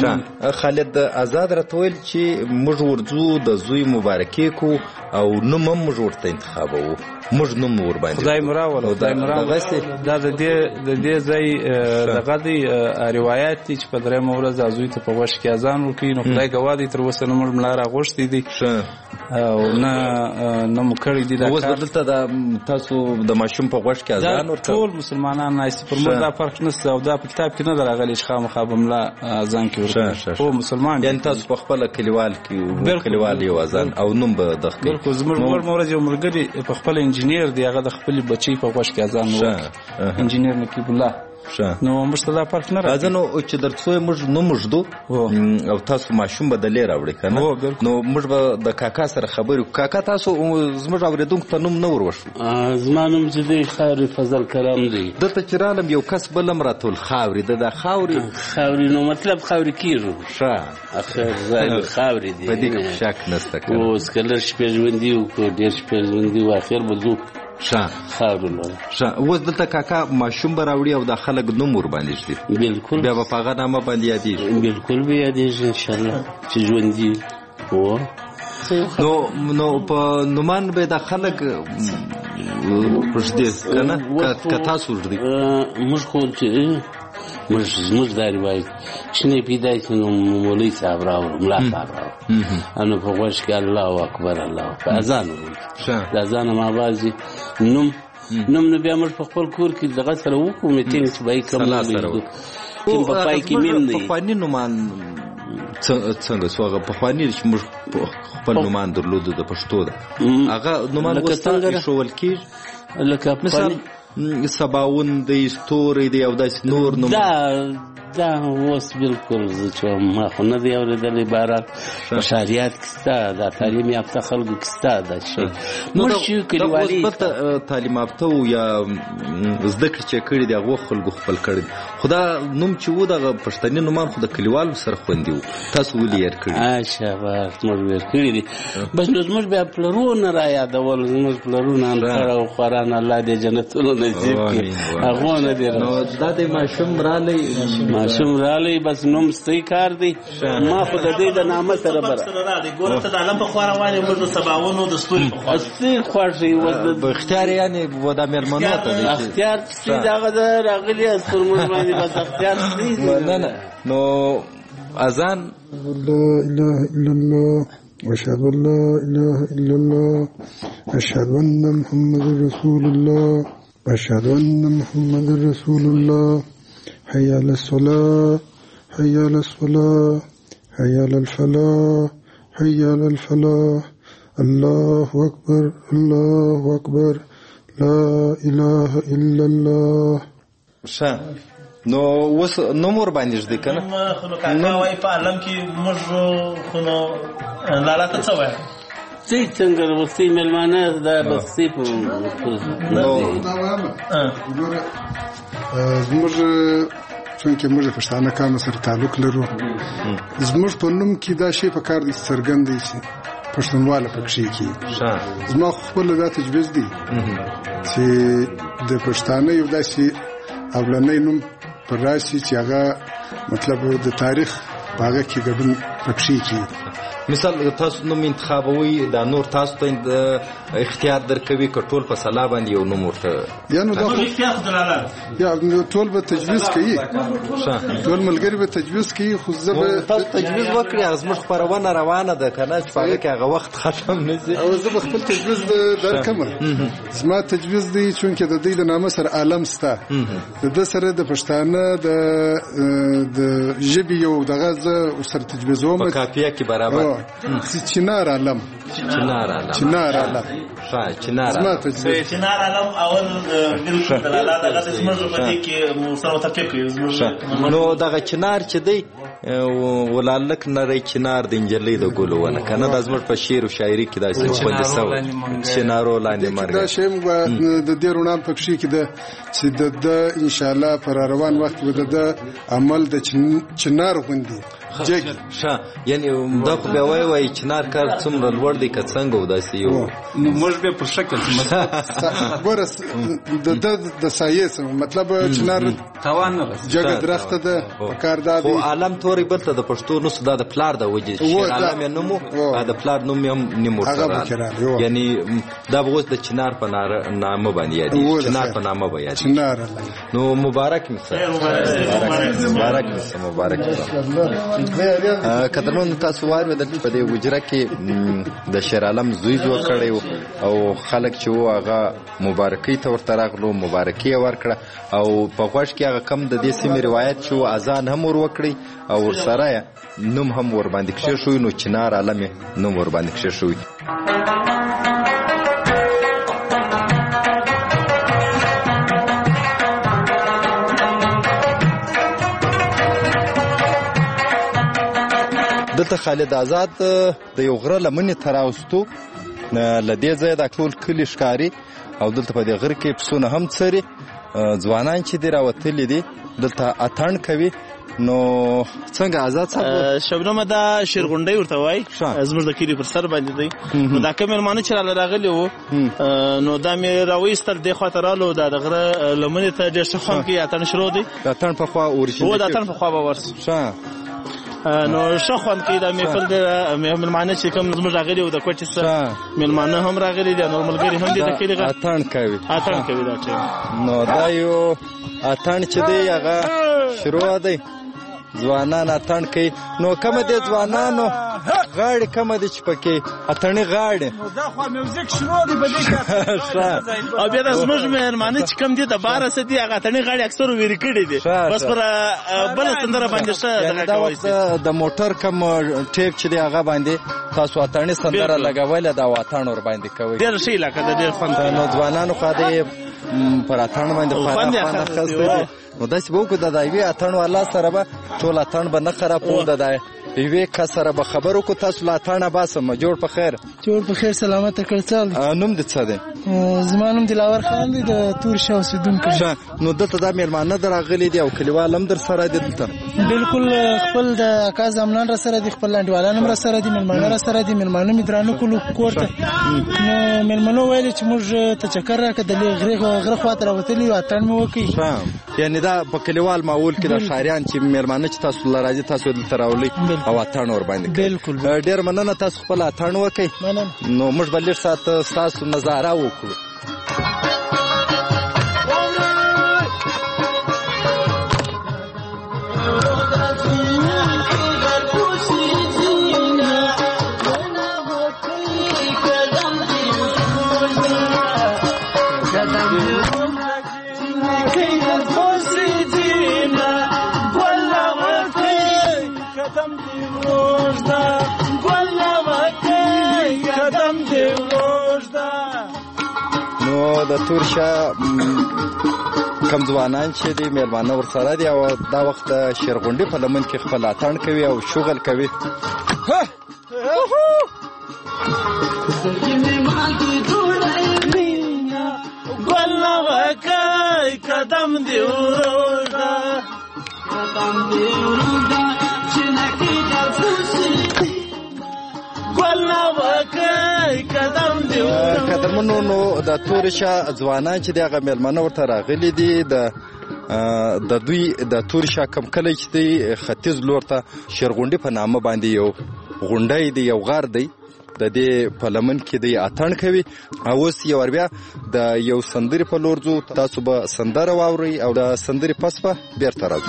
خالد آزاد راته ویل چې موږ ورځو د زوی مبارکي کوو او نوم هم موږ ورته انتخابوو موږ نوم ورباندې خدای مراوله خدای مراوله دا د دې د دې ځای دغه دی روایت دي چې په درېیمه ورځ د زوی ته په غوښ کې اذان وکړي نو خدای ګواه دی تر اوسه نه موږ ملا راغوښتي دي او نه نه مو کړی دي دا اوس دلته د تاسو د ماشوم په غوښ کې اذان ورته ټول مسلمانان ناست پر موږ دا فرق نشته او دا په کتاب کې نه راغلی چې خامخا به ملا اذان کې ورکړي او مسلمان یعنې تاسو په خپله کلیوال کې کلیوال یو اذان او نوم به دغه کوي بلکل زموږ ورځ یو ملګري په خپل انجینیر دی هغه د خپل بچی په غوښ کې اذان وکړي انجینیر نقیب الله نو موږ ته دا فرق نه راځي نو چې درڅو موږ نو موږ او تاسو ماشوم به د لې راوړي کنه نو موږ به د کاکا سره خبرې کاکا تاسو زموږ اورېدونکو ته نوم نه وروښو زما نوم چې دی خاوري فضل کرام دی دلته چې رالم یو کس بل هم راته ویل خاوري د دا خاوري خاوري نو مطلب خاوري کېږو ښه اخر ځای خاوري دی په دې کې شک نشته کنه اوس که لږ شپې ژوندي وکړو ډېر شپې ژوندي و اخر به ځو ښه خاورو ښه اوس دلته کاکا ماشوم به راوړي او دا خلک نوم ورباندې ږدي بلکل بیا به په هغه نامه باندې یادېږي بلکل به یادېږي انشاءالله چې ژوندي و نو نو په نومان به دا خلک ږدي که نه که تاسو ږدي موږ خو چې موږ زموږ دا روایت شنې پیدا شي نو مولوي صاحب راوړو ملا صاحب راوړو نو په غوږ کې الله اکبر الله په اذان وروړي د اذان هم آواز نوم نوم نو بیا موږ په خپل کور کې دغه سره وکړو میټینګ چې به یې کوم په پای کې میم دی پخواني نومان څنګه سو هغه پخواني چې موږ خپل نومان درلودو د پښتو ده هغه نومان اوس ته ایښول کېږي لکه مثال سباون دی ستوري دی او داسې نور نوم دا دا اوس بلکل زه چې ما خو نه دی اورېدلی بهرحال په ښاریات کې شته دا تعلیم یافته خلکو کې شته دا شی موږ چې کلیوالي بل تعلیم یافته و یا زده کړې چې کړي دي هغو خلکو خپل کړي خو دا نوم چې و دغه پښتني نومان خو د کلیوالو سره خوندي و تاسو ولې یې کړي شاباش موږ یې کړي دي بس نو زموږ بیا پلرونه را یادول زموږ پلرونه انخړه او خواران الله دې جنتونو نصیب کړي هغو نه دي نو دا د ماشوم رالی ماشوم رالی بس نوم ستی کار دی ما خو د دې د نامه سره بره ګوره ته د عالم په خوا روان یې موږ د سباونو د ستوري په خوا ستې خوښ یې په اختیار یعنې و دا مېرمنو ته دی اختیار چې دغه د راغلي است پر موږ باندې بس اختیار نه نه نو اذان لا اله الا الله واشهد ان لا اله الا الله اشهد ان محمد رسول الله واشهد ان محمد رسول الله حي على الصلاة حي على الصلاة حي على الفلاح حي على الفلاح الله أكبر الله أكبر لا إله إلا الله ښه نو اوس نوم ور باندې ږدي که نه خو نو کاکا وایي په عالم کې موږ خو نو لالا ته څه وایه څه څنګه د بستۍ مېلمانه دا بستۍ په زموږ چونکې موږ د پښتانه قام سره تعلق لرو زموږ په نوم کې دا شی په کار دی څرګند دی چې پښتونواله پکښې کېږي زما خو خپله دا تجویز دی چې د پښتانه یو داسې اولنی نوم پر راشي چې هغه مطلب د تاریخ په هغه کې ګډون پکښې کېږي مثال تاسو نوم انتخابوي دا نور تاسو ته اختیار درکوي که ټول په سلا باندې یو نوم ورته یا نو دا یا ټول به تجویز کوي ټول ملګري به تجویز کوي خو زه به تاسو تجویز وکړئ زموږ خپرونه روانه ده که نه چې په هغه کې هغه وخت ختم نه شي او زه به خپل تجویز درکړم زما تجویز دی چونکې د دوی د نامه سره عالم سته د ده سره د پښتانه د ژبې یو دغه زه ورسره تجویزوم په کاپیه کې برابر چنار عالم چنار عالم چنار عالم ښه چنار عالم چنار عالم اول بالکل د لالا دغه زموږ په دې کې مو سره متفق یو زموږ نو دغه چنار چې دی ولالک نری چنار د انجلۍ د ګلو ونه که نه دا زموږ په شعر و شاعري کې داسې خوندي سوی چنارو لاندې مرګ دا شی د دې رڼا پکښې کې ده چې د ده انشاءالله په را روان وخت به د ده عمل د چنار غوندي ښه یعنې دا خو بیا وایي وایي چنار کار څومره لوړ دی که څنګه و داسې یو موږ بیا په شکل ګوره د ده د سایې مطلب چنار جګه درخته ده په کار دا دی خو عالم تورې بلته د پښتو نوسو دا د پلار د وجې شیر عالم یې نوم و د پلار نوم یې هم نیم ورته یعنې دا به اوس د چنار په نامه باندې یادېږي چنار په نامه به یادېږي نو مبارک مې سه مبارک مې سه مبارک مې سه قدرمنو تاسو واورېدل په دې حجره کې د شیر عالم زوی جوړ کړی و او خلک چې و هغه مبارکۍ ته ورته راغلو مبارکي یې ورکړه او په غوږ کې هغه کم د دې سیمې روایت چې و اذان هم ور وکړئ او ورسره یې نوم هم ورباندې کښېښوي نو چنار عالم یې نوم ورباندې کښېښوي دلته خالد آزاد د یو غره لمنې ته راوستو له دې ځایه دا ټول کلي ښکاري او دلته په دې غره کې پسونه هم څري ځوانان چې دي راوتلي دي دلته اتڼ کوي نو څنګه آزاد صاحب شبنمه دا شیرغونډۍ ورته وایي زموږ د کلي پر سر باندې دی نو دا کوم مېلمانه چې راله راغلي وو نو دا مې راویستل دې خوا ته رالو دا د غره لمنې ته ډېر ښه خوند کوي اتڼ شروع دی د اتڼ په خوا ورشي هو د اتڼ په خوا به ورسو نو ښه خوند کوي دا محفل دی مېلمانه چې کوم زموږ راغلي وو د کوټې څخه مېلمانه هم راغلي دي نور ملګري هم دي د کلي اتڼ کوي اتڼ کوي دا ټیم نو دا یو اتڼ چې دی هغه شروع دی ځوانان اتڼ کوي نو کومه دي ځوانانو غاړې کومه دي چې پکې اتڼې غاړې دا خو میوزیک شروع دی په دې کې او بیا د زموږ مېلمانه چې کوم دي د باره څه دي هغه اتڼې غاړې اکثر ویرې کړي دي بس پر بله سندره باندې ښه دا وخت د موټر کوم ټیپ چې دی هغه باندې تاسو اتڼې سندره لګولې دا اتڼ ور باندې کوئ ډېر ښه علاقه ده ډېر خوند نو ځوانانو خوا دې پر اتڼ باندې خوند اخیستی دي نو داسې به وکړو د دا یوې اتڼ والا سره به ټول اتڼ به نه خرابوو د دا یوې کس سره به خبر وکړو تاسو له اتڼه باسم جوړ په خیر جوړ په خیر سلامته کړڅل نوم دې څه دی زما نوم دلاور خان دی د تور شاه اوسېدونکی نو دلته دا مېلمانه در راغلي دي او کلیوال هم در سره دي دلته بالکل خپل د اکا زامنان را سره دي خپل لنډوالان هم را سره دي مېلمانه را سره دي مېلمانه مې درانه کړو کور ته نو مېلمنو ویلې چې موږ ته چکر راکړه د غره غره خوا ته راوتلي یو اتڼ مې وکړي یعنې دا په کلیوال ماحول کې د ښاریان چې مېلمانه چې تاسو له راځي تاسو دلته راولئ او اتڼ ورباندې بالکل ډېر مننه تاسو خپل اتڼ وکئ نو موږ به لږ ساعت ستاسو نظاره وکړو نو د تور شاه کم ځوانان چې دي میلمانه ورسره دي او دا وخت د شیرغونډۍ په لمن کې خپل اتڼ کوي او شغل کوي. قدم دی ورو قدم دی ورو چنکی دفوسی ګل نه وکای قدم دی ورو. قدرمنو نو د تورشا ځوانان چې دغه میلمانه ورته راغلي دي د د دوی د تورشا کم کلی چې دی ختیځ لور ته شیرغونډۍ په نامه باندې یو غونډۍ دی یو غار دی د دې په لمن کې دی اتڼ کوي. اوس یو بیا د یو سندرې په لور ځو. تاسو به سندره واورئ او د سندرې پس به بیرته راځو.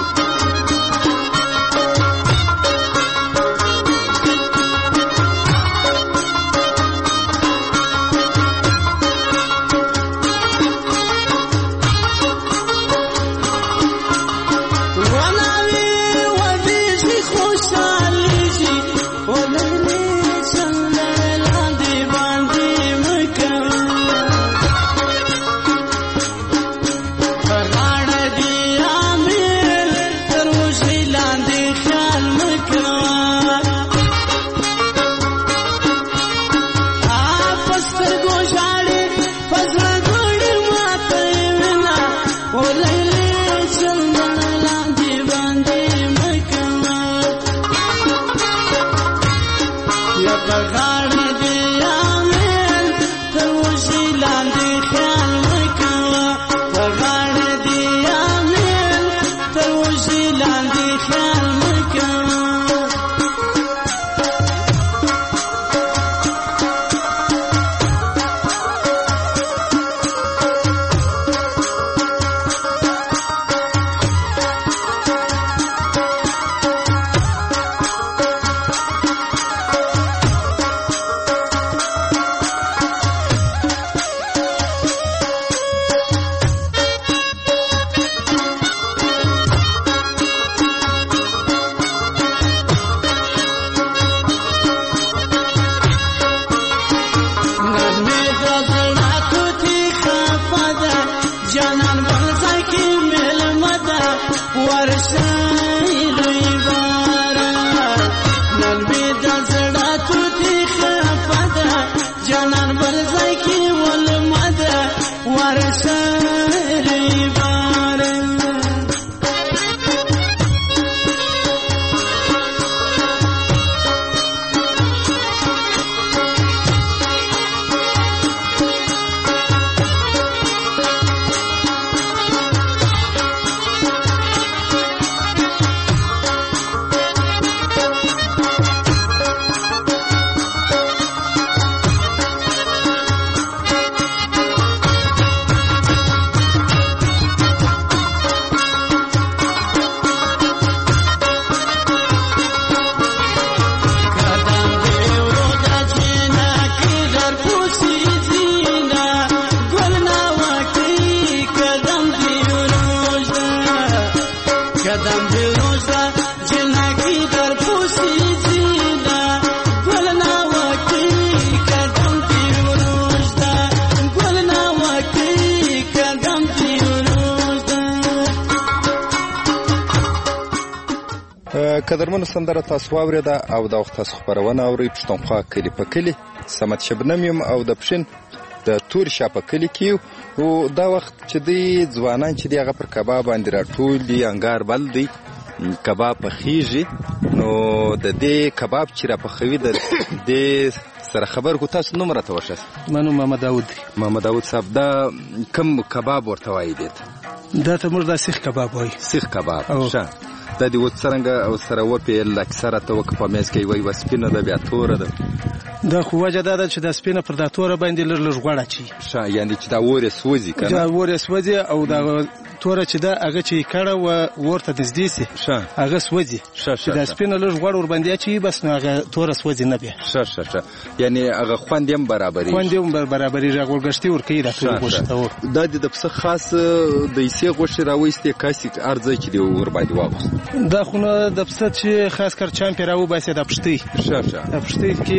قدرمنو سندره تاسو واورېده او دا وخت تاسو خبرونه اورئ. پښتونخوا کلي په کلي سمت شبنم یم او د پښین د تور شا په کلي کې او دا وخت چې دی ځوانان چې دی هغه پر کباب باندې راټول دي انګار بل دی کباب پخیږي. نو د دې کباب چې را پخوي د دې سره خبر کو. تاسو نوم راته وښه. منو محمد داود. محمد داود صاحب دا کوم کباب ورته وایي دی؟ دا ته موږ د سیخ کباب وایي. سیخ کباب. ښه دا دی و څرنګه او سره و په اکثره ته وک په میز کې وای وسپینه ده بیا توره ده. دا خو وجه دا ده چې د سپینه پر دا توره باندې لږ لږ غوړه چی. ښه یعنی چې دا وره سوځي کنه. دا وره سوځي او دا توره چې دا هغه چې کړه و ورته نږدې سي. ښه هغه سوځي. چې دا سپینه لږ غوړ ور باندې چی بس نو هغه توره سوځي نه بیا. ښه ښه ښه یعنی هغه خوند هم برابرې. خوند هم برابرې راغور غشتي ور کوي دا ټول غوښته. دا د پس خاص د یسې غوښه راوېستې کاسي ارزه چې دی ور باندې واغوست. دا خو نه د پس چې خاص کر چمپیر او باسي د پښتي. ښه ښه د پښتي کې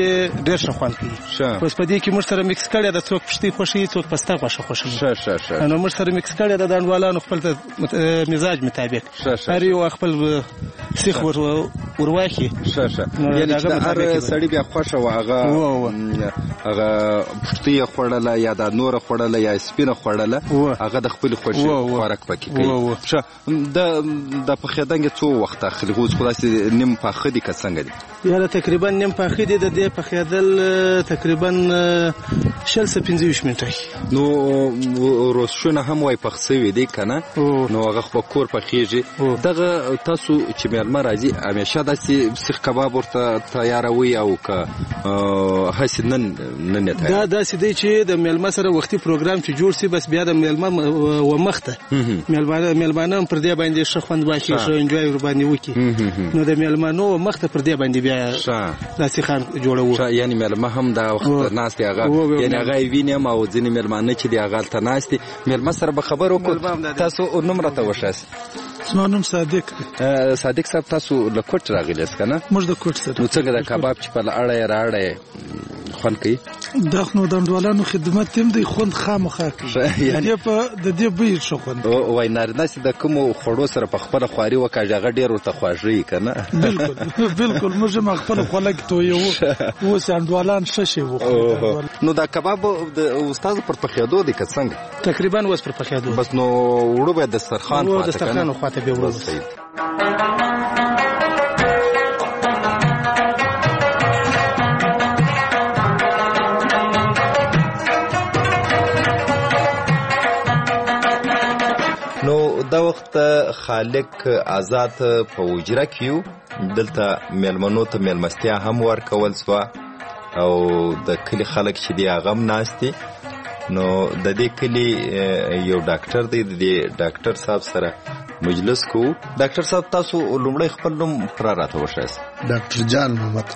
ډېر ښه خوند کوي. اوس په دې کې موږ سره میکس کړی ده، څوک پشتۍ خوښوي څوک پسته غوښه خوښوي. نو موږ سره میکس کړی ده د انډوالانو خپل مزاج مطابق، هر یو خپل سیخ ورواخي. یعنې چې د هر سړي بیا خوښه وه هغه هغه پشتۍ یې خوړله یا د نوره خوړله یا سپینه خوړله، هغه د خپلې خوښې خوراک پکې کوي. ښه، د پخېدنګ یې څو وخت اخلي؟ اوس خو داسې نیم پاخه دي که څنګه دي؟ یاره تقریبا نیم پاخه دي. د دې پخېدل تقریبا شل څه پنځه ویشت منټه. نو روسشونه هم وایي پخ سوي دي که نه؟ نو هغه خو په کور پخېږي. دغه تاسو چې مېلمه راځي همیشه داسې سیخ کباب ورته تیاروئ او که هسې نن نن یې دا داسې دی چې د مېلمه سره وختي پروګرام چې جوړ سي، بس بیا د مېلمه و مخته مېلمانه هم پر دې باندې ښه خوند واخلي، ښه انجوای ورباندې وکړي. نو د مېلمانو و مخته پر دې باندې بیا دا سیخان جوړوو. یعنې مېلمه هم دا وخت ناست دی هغه، یعنې هغه یې وینم او ځینې مېلمانه چې دی هغه هلته ناست دي. مېلمه سره به خبر وکړو. تاسو نوم راته وښایاست؟ زما نوم صادق. صادق صاحب، تاسو له کوټ راغلي یاست که نه؟ موږ د کوټ سره. نو څنګه د کباب چې په اړه یې راړه یې خوند کوي؟ دا خو نو د انډوالانو خدمت هم دی، خوند خامخا کوي. د دې بوی ښه خوند. وایي نارینه چې د کومو خوړو سره په خپله خواري وکړي هغه ډېر ورته خواږه که نه؟ بلکل بلکل، موږ هم خپله خوله کې تویوو. اوس انډوالان ښه شی وخوري. نو دا کباب د استادو پر پخېدو دی که څنګه؟ تقریبا اوس پر پخېدو. بس نو وړو به دسترخوان خواته که نه؟ دسترخوان خواته بیا وړو. نو دا وخت خالق آزاد په وجره کې یو، دلته میلمنو ته میلمستیا هم ورکول سوه او د کلي خلک چې دی هغه هم ناست دي. نو د دې کلي یو ډاکټر دی، د دې ډاکټر صاحب سره مجلس کوو. ډاکټر صاحب تاسو لومړی خپل نوم پوره راته وښایاست؟ ډاکټر جان محمد.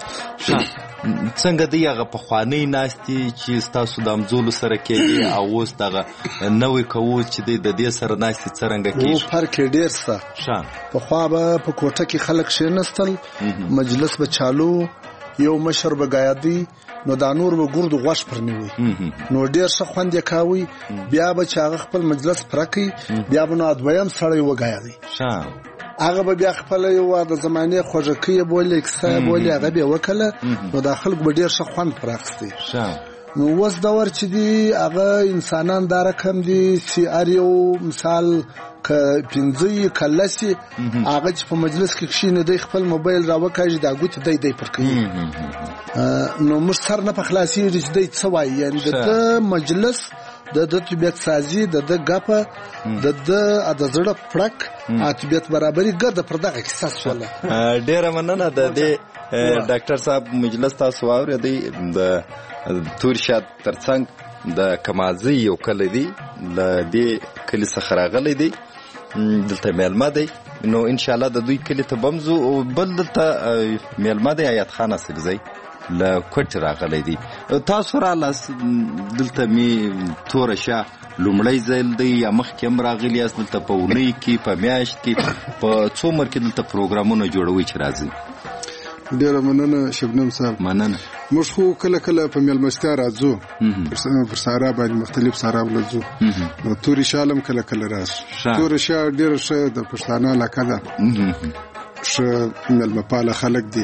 څنګه دی هغه پخوانۍ ناستې چې ستاسو د همزولو سره کېدې او اوس دغه نوی کوو چې دی د دې سره ناستې څرنګه کېږي؟ فرق یې ډېر څه. پخوا به په کوټه کې خلک کښېنستل، مجلس به چالو، یو مشر به ګایدي، نو دا نور به ګرد غوښ پر نیوي، نو ډېر ښه خوند یې کاوی. بیا به چې هغه خپل مجلس پوره کوي، بیا به نو دویم سړی وګایدي، هغه به بیا خپله یو د زمانې خوږکۍ یې بولې، کیسه یې بولې، هغه به یې وکړله. نو دا خلک به ډېر ښه خوند پر اخیستی. نو اوس دور چې دی هغه انسانان دا رقم دي چې هر یو مثال که پنځه که لس هغه چې په مجلس کې کښېني دی خپل موبایل راوکاږي، دا ګوتې دی دی پر کوي. نو موږ سر نه په خلاصېږي چې دی څه وایي. یعنې د ده مجلس، د ده طبیعت سازي، د ده ګپه، د ده د زړه پړک او طبیعت برابري ګرده پر دغه کیسه شوله. ډېره مننه. د دې ډاکټر صاحب مجلس تاسو واورېدئ. د تور شاد ترڅنګ د کمازي یو کلی دی، له دې کلي څخه راغلی دی، دلته میلمه دی. نو انشاءالله د دوی کلي ته به هم ځو. او بل دلته میلمه دی ایات خان اصلزی، له کوټ راغلی دی. تاسو رالاست دلته می توره شاه لومړی ځل دی یا مخکې هم راغلی یاست؟ دلته په اونۍ کې، په میاشت کې، په څو عمر کې دلته پروګرامونه جوړوئ چې راځئ؟ ډېره مننه شبنم صاحب. مننه. موږ خو کله کله په میلمستیا راځو، پر سارا باندې مختلف سارا ولځو. نو توري شالم کله کله راشي. توري شاه ډېره ښه د پښتانه علاقه ده، ښه میلمه پاله خلک دي.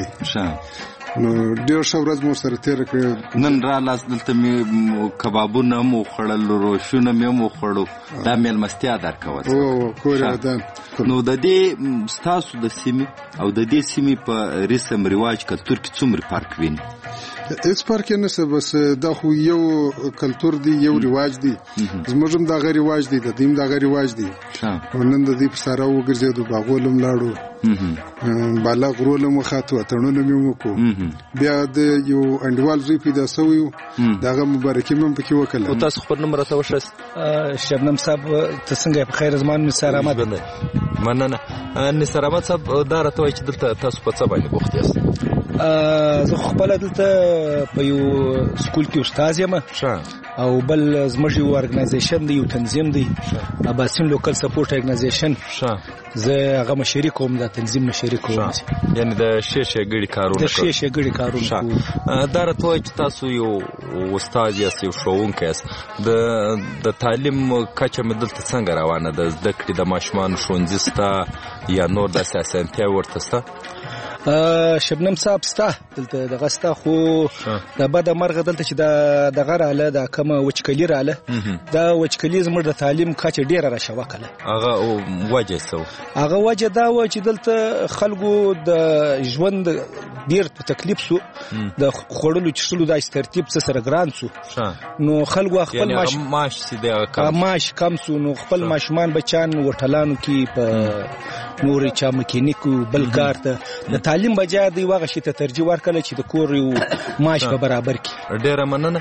نو ډېر ښه ورځ مو سره تېره کړې. نن رالاست دلته مې کبابونه هم وخوړل، روشونه مې هم وخوړو. دا میلمستیا درکوه. او کور یې ودان. نو د دې ستاسو د سیمې او د دې سیمې په رسم رواج کلتور کې څومره فرق ویني؟ هیڅ فرق یې نشته، بس دا خو یو کلتور دی، یو رواج دی. زموږ هم دغه رواج دی، د دوی هم دغه رواج دی. او نن د دوی په سارا وګرځېدو، باغول هم لاړو، بالا غرول هم وخاتو، اتڼونه مې وکړو. بیا د یو انډیوال زوی پیدا سوی و، دغه مبارکي مې هم پکې وکړله. او تاسو خپل نوم راته وښایاست؟ شبنم صاحب ته څنګه په خیر زمان نثار احمد. مننه. نثار احمد صاحب دا راته وایي چې دلته تاسو په څه باندې بوخت یاست؟ زه خپله دلته په یو سکول کې استاد یم او بل زموږ یو ارګنایزیشن دی، یو تنظیم دی، اباسین لوکل سپورټ ارګنایزیشن. زه هغه مشري کوم، د تنظیم مشري کوم. یعنی د شې شې ګړي کارونه د شې شې ګړي کارونه. دا راته وایي چې تاسو یو استاد یاست، یو ښوونکی یاست. د د تعلیم کچه مې دلته څنګه روانه ده؟ زده کړې د ماشومانو ښوونځي سته یا نور داسې اسانتیاوې ورته سته؟ شبنم صاحب سته دلته دغه سته، خو د بده مرغه دلته چې د دغه راله د کومه وچکلي راله، دا وچکلي زموږ د تعلیم کچه ډېره راشوکله. هغه وجه څه و؟ هغه وجه دا و چې دلته خلکو د ژوند ډېر تکلیف سو، د خوړلو چښلو داسې ترتیب څه سره ګران سو، نو خلکو خپل معاش معاش کم سو، نو خپل ماشومان بچان هوټلانو کې په نورې چا مکینیکو بل کار ته د تعلیم بجا دی واغه شي ته ترجیح ورکړه چې د کور یو معاش په برابر کې. ډېره مننه.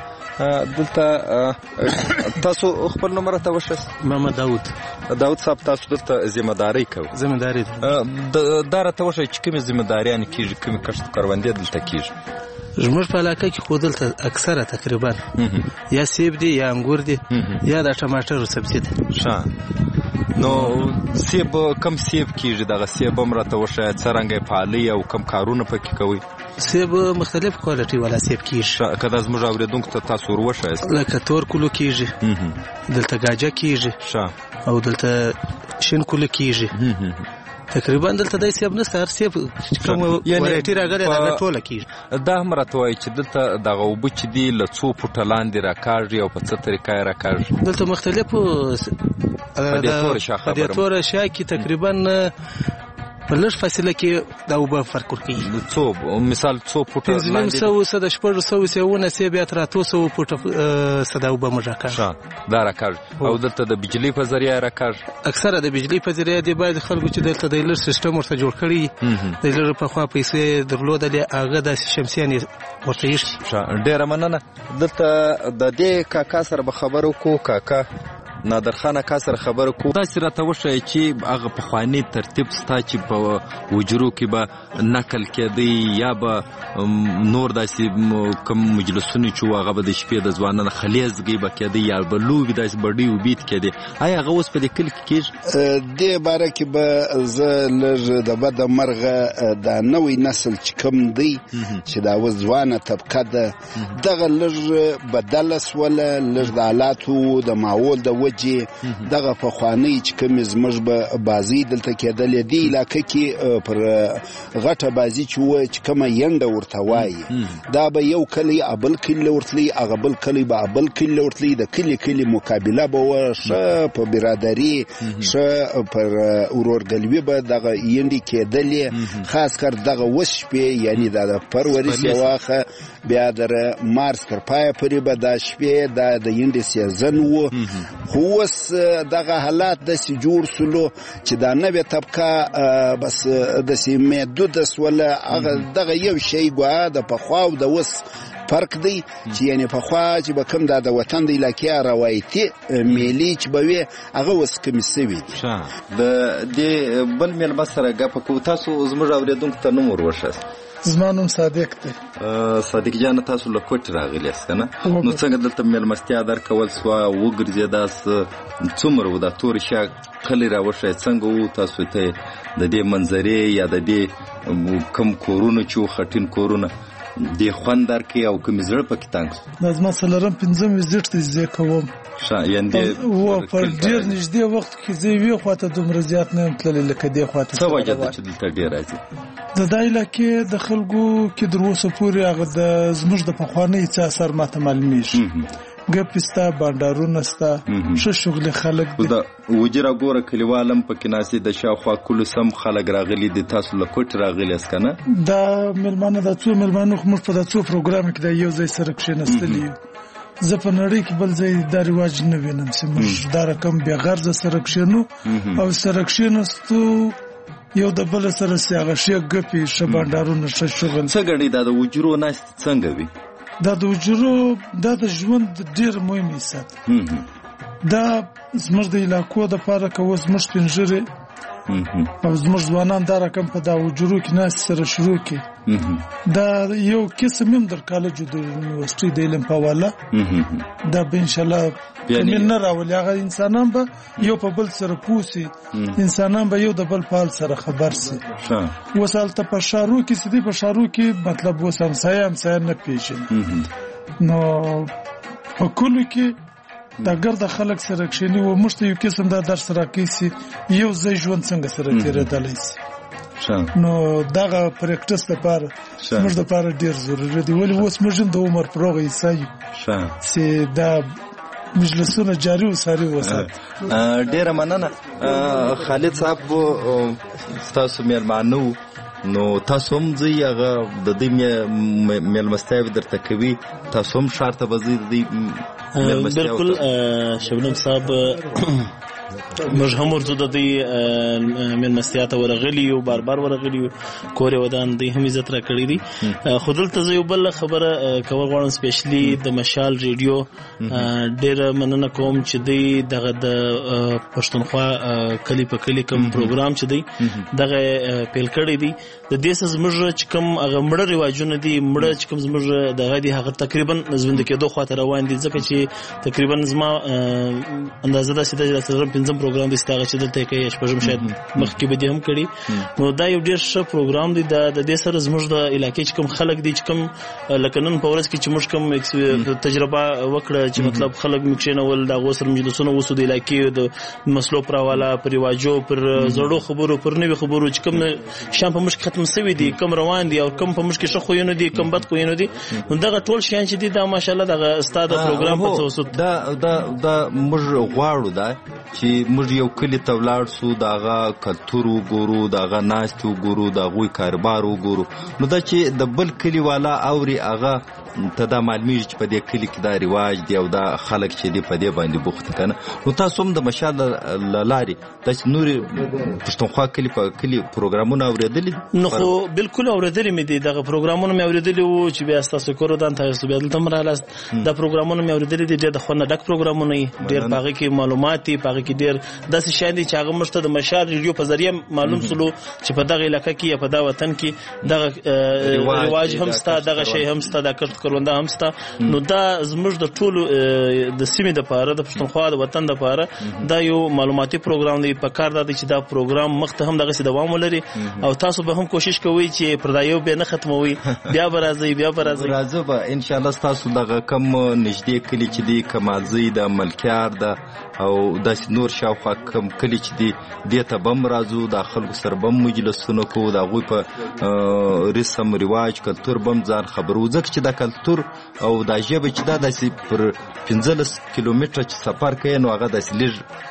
دلته تاسو خپل نوم راته وښایاست؟ محمد داود. داود صاحب، تاسو دلته ذمہ داري کوئ؟ ذمہ داري دا راته وښایئ چې کومې ذمہ داریانې کېږي، کومې کښت کروندې دلته کېږي؟ زموږ په علاقه کې خو دلته اکثره تقریبا یا سیب دي یا انګور دي یا د ټماټر سبزي ده. نو سیب کم سیب کېږي؟ دغه سیب هم راته وښایه، څه رنګه فعالي او کم کارونه پکې کوئ؟ سیب مختلف کوالټي والا سیب کېږي. که دا زموږ اورېدونکو ته تاسو ور وښایاست؟ لکه تور کلو کېږي، دلته ګاجه کېږي او دلته شین کلو کېږي. تقریبا دلته دای سیب نشته، هر سیب کوم ورایټي راغلی هغه ټوله کېږي. دا هم راته وایي چې دلته دغه اوبه چې دي له څو فوټه لاندې راکاږي او په څه طریقه یې راکاږي؟ دلته مختلفو په دې توره شا خبره په دې توره شا کې تقریبا په لږ فاصله کې دا اوبه فرق ورکوي. څو مثال څو فوټه لاندې؟ پنځه نیم سوه څه د شپږ سوه سیونه سیب یا تر اتو سوه فوټه څه دا اوبه موږ راکاږي. دا راکاږي. او دلته د بجلۍ په ذریعه راکاږي؟ اکثره د بجلۍ په ذریعه دی. باید خلکو چې دلته د لږ سیستم ورته جوړ کړي، د لږ پخوا پیسې درلودلې، هغه داسې شمسیانې ورته ایښي. ډېره مننه. دلته د دې کاکا سره به خبرې وکړو. کاکا نادر خان اکا سره خبرې کوو. داسې راته وښایه چې هغه پخوانی ترتیب ستا چې په وجرو کې به نقل کېدی یا به نور داسې کوم مجلسونه چې وو هغه به د شپې د ځوانانو خلیزګۍ به کېدی یا به لوبې داسې بډۍ وبید کېدې، آیا هغه اوس په دې کلي کې کېږي؟ دې باره کې به زه لږ د بده مرغه دا نوی نسل چې کوم دی چې دا اوس ځوانه طبقه ده دغه لږ بدله سوله، لږ د حالاتو د ماحول د وجې دغه پخوانۍ چې کومې زموږ به بازۍ دلته کېدلې دې علاقه کې پر غټه بازي چې وه چې کومه ینډه ورته وایي، دا به یو کلی ابل کلي له ورتلی، هغه بل کلی به ابل کلي له ورتلی، د کلي کلي مقابله به وه، ښه په برادري ښه پر ورورګلوي به دغه ینډې کېدلې. خاص کر دغه اوس شپې یعنې دا د پروریز یې واخه بیا در مارس تر پایه پورې به دا شپې دا د ینډې سیزن و. خو اوس دغه حالات داسې جوړ سولو چې دا نوې طبقه بس داسې محدوده سوله. هغه دغه یو شی ګواه د پخوا او د اوس فرق دی چې یعنې پخوا چې به کوم دا د وطن د علاقې روایتي میلې چې به وي هغه اوس کمې سوي دي. د دې بل میلمه سره ګپه کوو. تاسو زموږ اورېدونکو ته نوم ور وښایاست؟ زما نوم صادق دی. صادق جان، تاسو له کوټې راغلي یاست که نه؟ نو څنګه دلته میلمستیا درکول سوه، وګرځېداست، څومره و دا تورې شا کلی راوښیه، څنګه و تاسو ته د دې منظرې یا د دې کوم کورونه چې و خټین کورونه دې خوند درکوي او کومې زړه پکې تنګ سو؟ دا زما څلورم پنځم ویزیټ دی زه کوم. و په ډېر نږدې وخت کې زه یوې خواته دومره زیات نه یم تللی لکه دې خواته. څه وجه ده چې دلته ډېر راځي؟ د دا علاقې د خلکو کې تر اوسه پورې هغه د زموږ د پخوانۍ څه اثر ماته معلومېږي. ګپې سته، بانډارونه سته، ښه شغلې خلک دي. د وجره ګوره کلیوال هم پکې ناستې، د شاوخوا کلو سم خلک راغلي دي. تاسو له کوټې راغلي یاست که نه؟ دا مېلمانه دا څو مېلمانه خو موږ په دا څو پروګرام کې دا یو ځای سره کښېنستلي یو. زه په نړۍ کې بل ځای دا رواج نه وینم چې موږ دا رقم بې غرضه سره کښېنو او سره کښېنستو یو د بل سره سي هغه ښې ګپې، ښه بانډارونه، ښه شغل. څه ګڼې دا د وجرو ناستې څنګه وي؟ دا د وجرو دا د ژوند ډېر مهم حصه ده. دا زموږ د علاقو دپاره که اوس موږ سپین ږیرې او زموږ ځوانان دا رقم په دا وجرو کې ناس سره شروع کې دا یو قسم هم در کالج د یونیورسيټي د علم په والا دا به ان شاء الله کمل نه راولي هغه انسانان به یو په بل سره پوسي انسانان به یو د بل په حال سره خبر سي وسالته په شارو کې سدي په شارو کې مطلب وسم سایم سایم نه پیژن نو په کلو کې دا ګرد خلک سره کښینی و مشته یو قسم دا درس راکېسي یو ځای ژوند څنګه سره تیرېدلی سي نو دغه پریکټس لپاره موږ لپاره ډیر ضروري دی ولې اوس موږ د عمر پروغه ایسایو چې دا مجلسونه جاری وساري وسات ډیره مننه خالد صاحب تاسو میلمانو نو تاسو هم ځي هغه د دې میلمستیا درته کوي تاسو هم شرط به ځي د دې میلمستیا بالکل شبنم صاحب موږ هم ورته د دې میلمستیا ته ورغلي او بار بار ورغلي کور ودان دې هم عزت را کړی دي خو دلته یو بل خبره کول غواړم سپیشلی د مشال ریډیو ډېر مننه کوم چې دې دغه د پښتونخوا کلی په کلی کوم پروګرام چې دی دغه پیل کړی دی د دې سز موږ چې کوم هغه مړه رواجونه دي مړه چې کوم موږ دغه دي هغه تقریبا ژوند کېدو خاطر روان دي ځکه چې تقریبا زما اندازه ده چې د پنځم پروګرام دي ستاره چې دلته کې شپږم شاید مخکې به دې هم کړی نو دا یو ډېر ښه پروګرام دی د دې سره زموږ د علاقې چې کوم خلک دي چې کوم لکه نن په ورځ کې چې موږ کوم تجربه وکړه چې مطلب خلک مکشنول دا غوسر مجلسونه وسو د علاقې د مسلو پرواله پر رواجو پر زړو خبرو پر نوې خبرو چې کوم شام په مشک ختم سوي دي کوم روان دي او کوم په مشک ښه خوینه دي کوم بد خوینه دي دغه ټول شیان چې دي دا ماشاءالله دغه استاد پروګرام په توسط دا دا دا موږ غواړو دا چې موږ یو کلی ته ولاړ سو داغه کلتور وګورو داغه ناست وګورو داغه کاروبار وګورو نو دا چې د بل کلی والا اوري هغه ته دا معلومیږي چې په دې کلی کې دا رواج دی او دا خلک چې دی په دې باندې بوخت کنه نو تاسو هم د مشال لاري تاسو نور پښتونخوا کلی په کلی پروګرامونه اوریدلې نو خو بالکل اوریدلې مې دي دغه پروګرامونه مې اوریدلې وو چې بیا تاسو کورو دان تاسو بیا دلته مرالاست دا پروګرامونه مې اوریدلې دي د خونه ډک پروګرامونه ډېر باغې کې معلومات دي باغې کې ډېر داسې شاین دي چې هغه مشته د مشال ریډیو په ذریعہ معلوم سلو چې په دغه علاقې کې یا په دا وطن کې دغه رواج هم ستا دغه شی هم ستا د کړت کرونده هم ستا نو دا زموږ د ټولو د سیمې د پاره د پښتونخوا د وطن د پاره دا یو معلوماتي پروګرام دی په کار دی چې دا پروګرام مخته هم دغه دوام ولري او تاسو به هم کوشش کوئ چې پردایو به نه ختموي بیا به راځي بیا به راځي راځو به ان شاء الله تاسو دغه کم نږدې کلی چې دی کمالزی د ملکیار د او د نور شاوخوا کم کلی چې دی دته بم راځو د خلکو سره بم مجلسونه کوو د غوي په رسم رواج کلتور بم ځان خبرو ځکه چې د کلتور او د ژبه چې دا د پر پنځلس کیلومتره سفر کوي نو هغه د لږ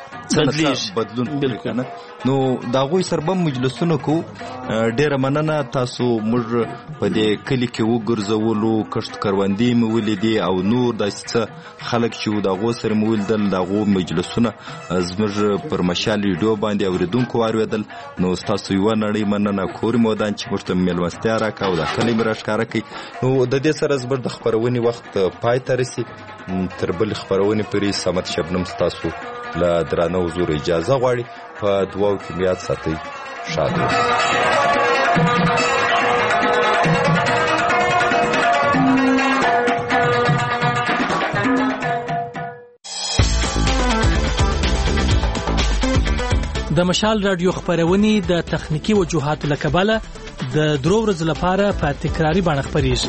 بدلون بالکل نو دا غوي سربم مجلسونه کو ډیره مننه تاسو موږ په دې کلی کې وګرځولو کښت کروندې مې ولیدي او نور د خلک چې دا غو سره مول دل دا غو مجلسونه زموږ پر مشال ریډیو باندې اوریدونکو وارویدل نو تاسو یو نړۍ مننه کور مودان چې مرته میلمستیا راکاو دا کلمه راښکاره کوي نو د دې سره زبر د خبرونې وخت پای ته رسي تر بل خبرونې پرې سمت شبنم تاسو لا درانه حضور اجازه غواړي په دواو کې میاد ساتي شاد د مشال رادیو خبرونه د تخنیکی وجوهاتو لکباله د درو ورځې لپاره په تکراری باندې خبريږي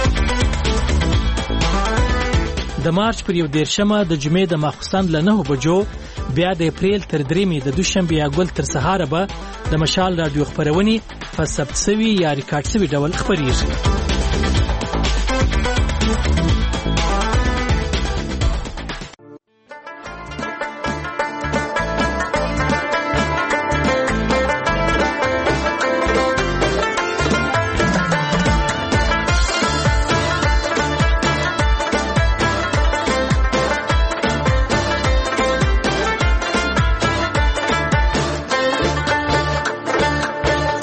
د مارچ پر یو دیرشمه د جمعې د ماخستان له نه بجو بیا د اپریل تر دریمې د دوشنبه یا ګل تر سهار به د مشال رادیو خبرونه په ثبت سوي یا ریکارډ سوي ډول خبريږي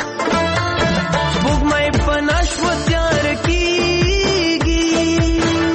Book my panash was your key.